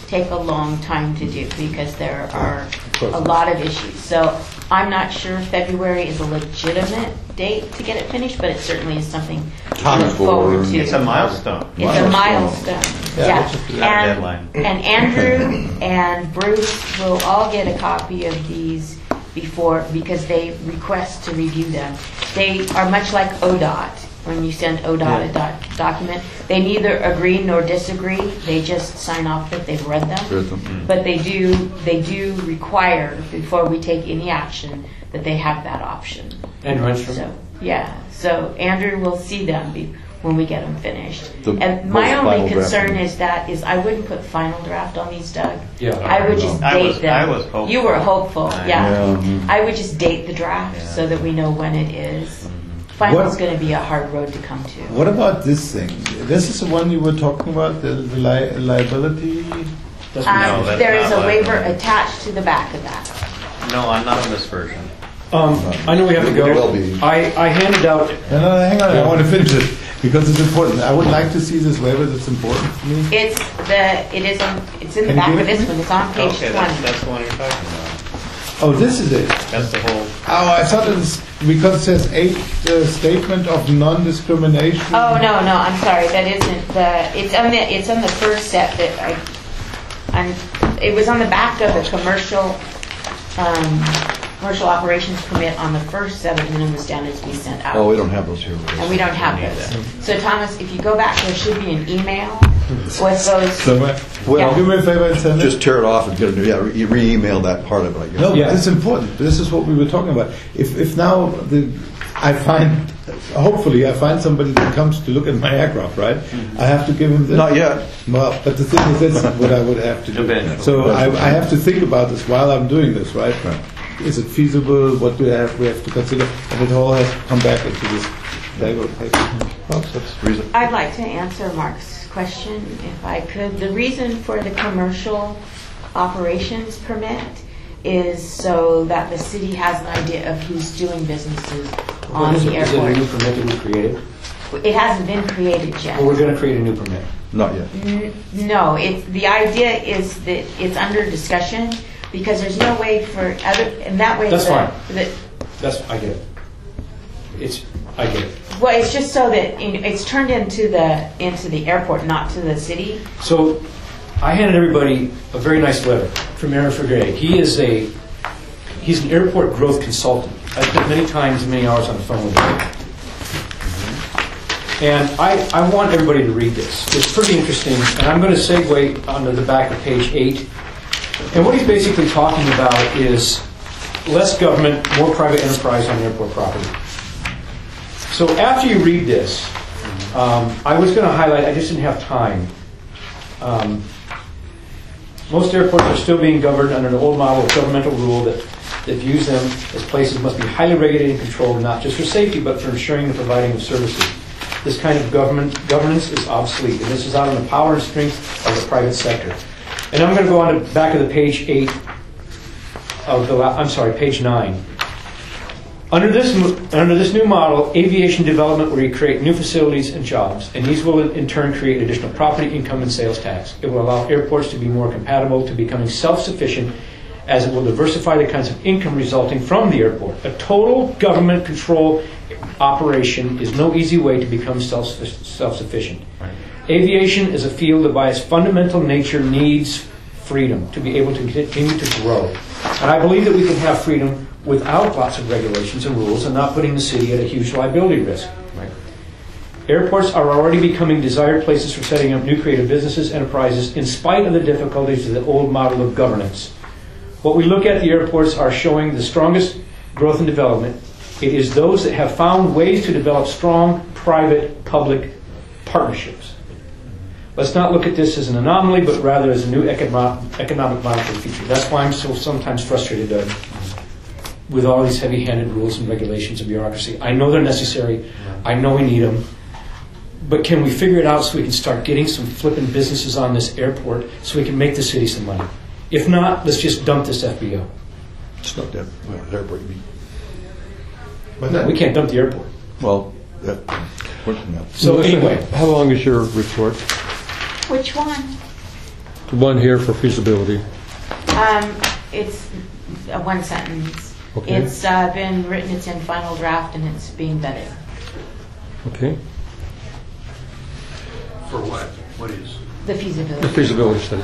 take a long time to do because there are a lot of issues. So I'm not sure February is a legitimate date to get it finished, but it certainly is something to look forward to. It's a milestone. It's a milestone. Yeah. Deadline. And Andrew and Bruce will all get a copy of these before, because they request to review them. They are much like ODOT. When you send ODOT a document, they neither agree nor disagree. They just sign off that they've read them. But they do require, before we take any action, that they have that option. And Renstrom? So, yeah. So Andrew will see them when we get them finished. And most my only final concern draft. is I wouldn't put final draft on these, Doug. Yeah. I would just date them. I was hopeful. You were hopeful, yeah. Yeah. I would just date the draft so that we know when it is. Final's going to be a hard road to come to. What about this thing? This is the one you were talking about, the liability? There is a waiver attached to the back of that. No, I'm not on this version. I know we have to go. It will be. I handed out. No, hang on. I want to finish it because it's important. I would like to see this waiver. That's important to me. It's in the Can you back give of it to this me? one. It's on page Okay, 20. that's the one you're talking about. Oh, this is it. That's the whole. Oh, I thought it was because it says 8 statement of non-discrimination. Oh no, I'm sorry. That isn't the. It's on the first set that it was on the back of the commercial operations permit on the first set of minimum standards we sent out. Oh, we don't have those here. And we don't have those. So Thomas, if you go back, there should be an email with those. So, Well, do me a favor and send just it. tear it off and get a new. Yeah, re-email that part of it. I guess. No, Yeah. but it's important. This is what we were talking about. If now hopefully I find somebody that comes to look at my aircraft, right? I have to give him this. Not yet. Well, but the thing is, that's what I would have to do. Eventually. So I have to think about this while I'm doing this, right? Is it feasible? What do we have to consider? And it all has to come back into this bag of paper. Well, that's reason. I'd like to answer Mark's question, if I could. The reason for the commercial operations permit is so that the city has an idea of who's doing businesses on Is the it a new airport. permit that we created? It hasn't been created yet. Well, we're going to create a new permit. Not yet. No, the idea is that it's under discussion because there's no way for other, and that way. That's fine. I get it. I get it. Well, it's just so that it's turned into the airport, not to the city. So I handed everybody a very nice letter from Aaron Frigay. He's an airport growth consultant. I've spent many hours on the phone with him. And I want everybody to read this. It's pretty interesting, and I'm going to segue onto the back of page 8. And what he's basically talking about is less government, more private enterprise on airport property. So after you read this, I was going to highlight, I just didn't have time. Most airports are still being governed under the old model of governmental rule that views them as places must be highly regulated and controlled, not just for safety, but for ensuring the providing of services. This kind of governance is obsolete, and this is out on the power and strength of the private sector. And I'm going to go on to the back of the page 8 of page 9. Under this new model, aviation development will create new facilities and jobs, and these will in turn create additional property, income, and sales tax. It will allow airports to be more compatible to becoming self-sufficient, as it will diversify the kinds of income resulting from the airport. A total government control operation is no easy way to become self-sufficient. Right. Aviation is a field that by its fundamental nature needs freedom to be able to continue to grow. And I believe that we can have freedom without lots of regulations and rules and not putting the city at a huge liability risk. Right. Airports are already becoming desired places for setting up new creative businesses, enterprises, in spite of the difficulties of the old model of governance. What we look at, the airports are showing the strongest growth and development. It is those that have found ways to develop strong private-public partnerships. Let's not look at this as an anomaly, but rather as a new economic model for the future. That's why I'm so sometimes frustrated with all these heavy-handed rules and regulations and bureaucracy. I know they're necessary. I know we need them. But can we figure it out so we can start getting some flipping businesses on this airport so we can make the city some money? If not, let's just dump this FBO. It's not that airport. No, we can't dump the airport. Well, So anyway, how long is your report? Which one? The one here for feasibility. It's a one sentence. Okay. It's been written, it's in final draft, and it's being vetted. Okay. For what? What is? The The feasibility. feasibility study.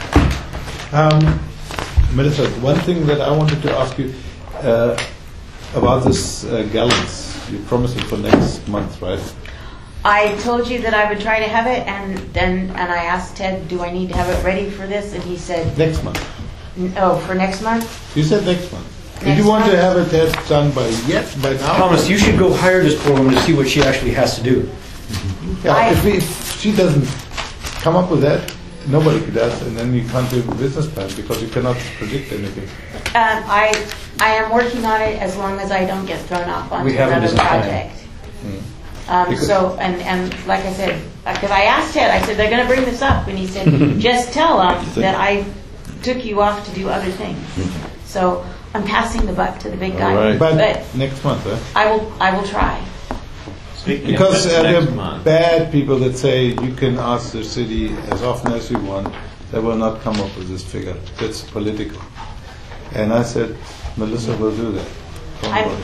Melissa, one thing that I wanted to ask you about this gallons. You promised it for next month, right? I told you that I would try to have it, and I asked Ted, do I need to have it ready for this? And he said, Next month. oh, for next month? You said next month. Did Next you want to month? have a test done by now? Thomas, you should go hire this poor woman to see what she actually has to do. Yeah, if she doesn't come up with that, nobody does, and then you can't do a business plan because you cannot predict anything. I am working on it as long as I don't get thrown off onto We have a another business plan. project. So, and like I said, because I asked Ted, I said, they're going to bring this up, and he said, just tell them that I took you off to do other things. So I'm passing the buck to the big guy. All right. But But next month, huh? I will try. Speaking Because of there next are month, bad people that say you can ask the city as often as you want, they will not come up with this figure. That's political. And I said, Melissa will do that. Don't worry.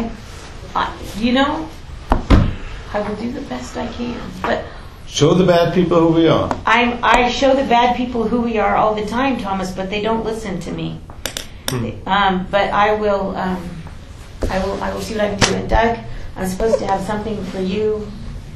I will do the best I can. But Show the bad people who we are. I show the bad people who we are all the time, Thomas, but they don't listen to me. But I will see what I can do. And Doug, I'm supposed to have something for you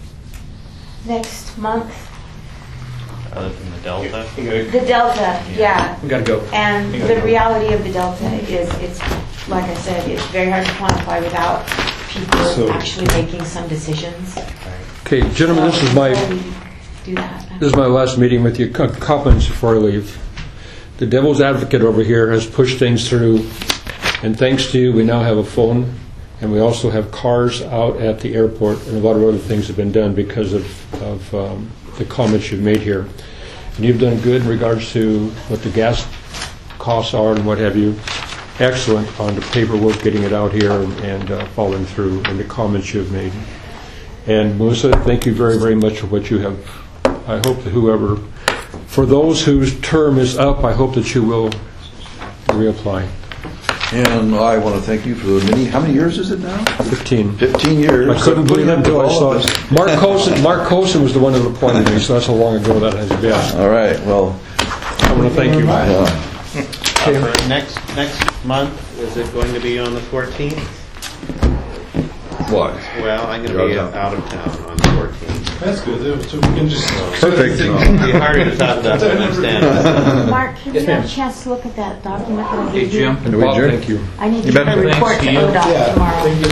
next month. other than the Delta. The Delta, yeah. We got to go. And the reality of the Delta is, it's like I said, it's very hard to quantify without people So- actually making some decisions. Okay, gentlemen, this is my Before we do that. This is my last meeting with you. Comments before I leave. The devil's advocate over here has pushed things through, and thanks to you, we now have a phone, and we also have cars out at the airport, and a lot of other things have been done because of the comments you've made here. And you've done good in regards to what the gas costs are and what have you. Excellent on the paperwork, getting it out here and following through, and the comments you've made. And Melissa, thank you very, very much for what you have. I hope that whoever, for those whose term is up, I hope that you will reapply. And I want to thank you for how many years is it now? 15. 15 years. I couldn't believe it until I saw All of it. this. Mark Coulson was the one that appointed me, so that's how long ago that has been. All right, well, I want to thank you. For next month, is it going to be on the 14th? what? Well, I'm going You're to be out of out of town on the 14th. That's good. So we can just Perfect. It'll be harder to talk about that, I understand. Mark, can Yes, you have ma'am. a chance to look at that document that I Hey, gave you? Jim. And Bob, thank you. I need You to bet. report to Yeah, ODOT tomorrow. thank you.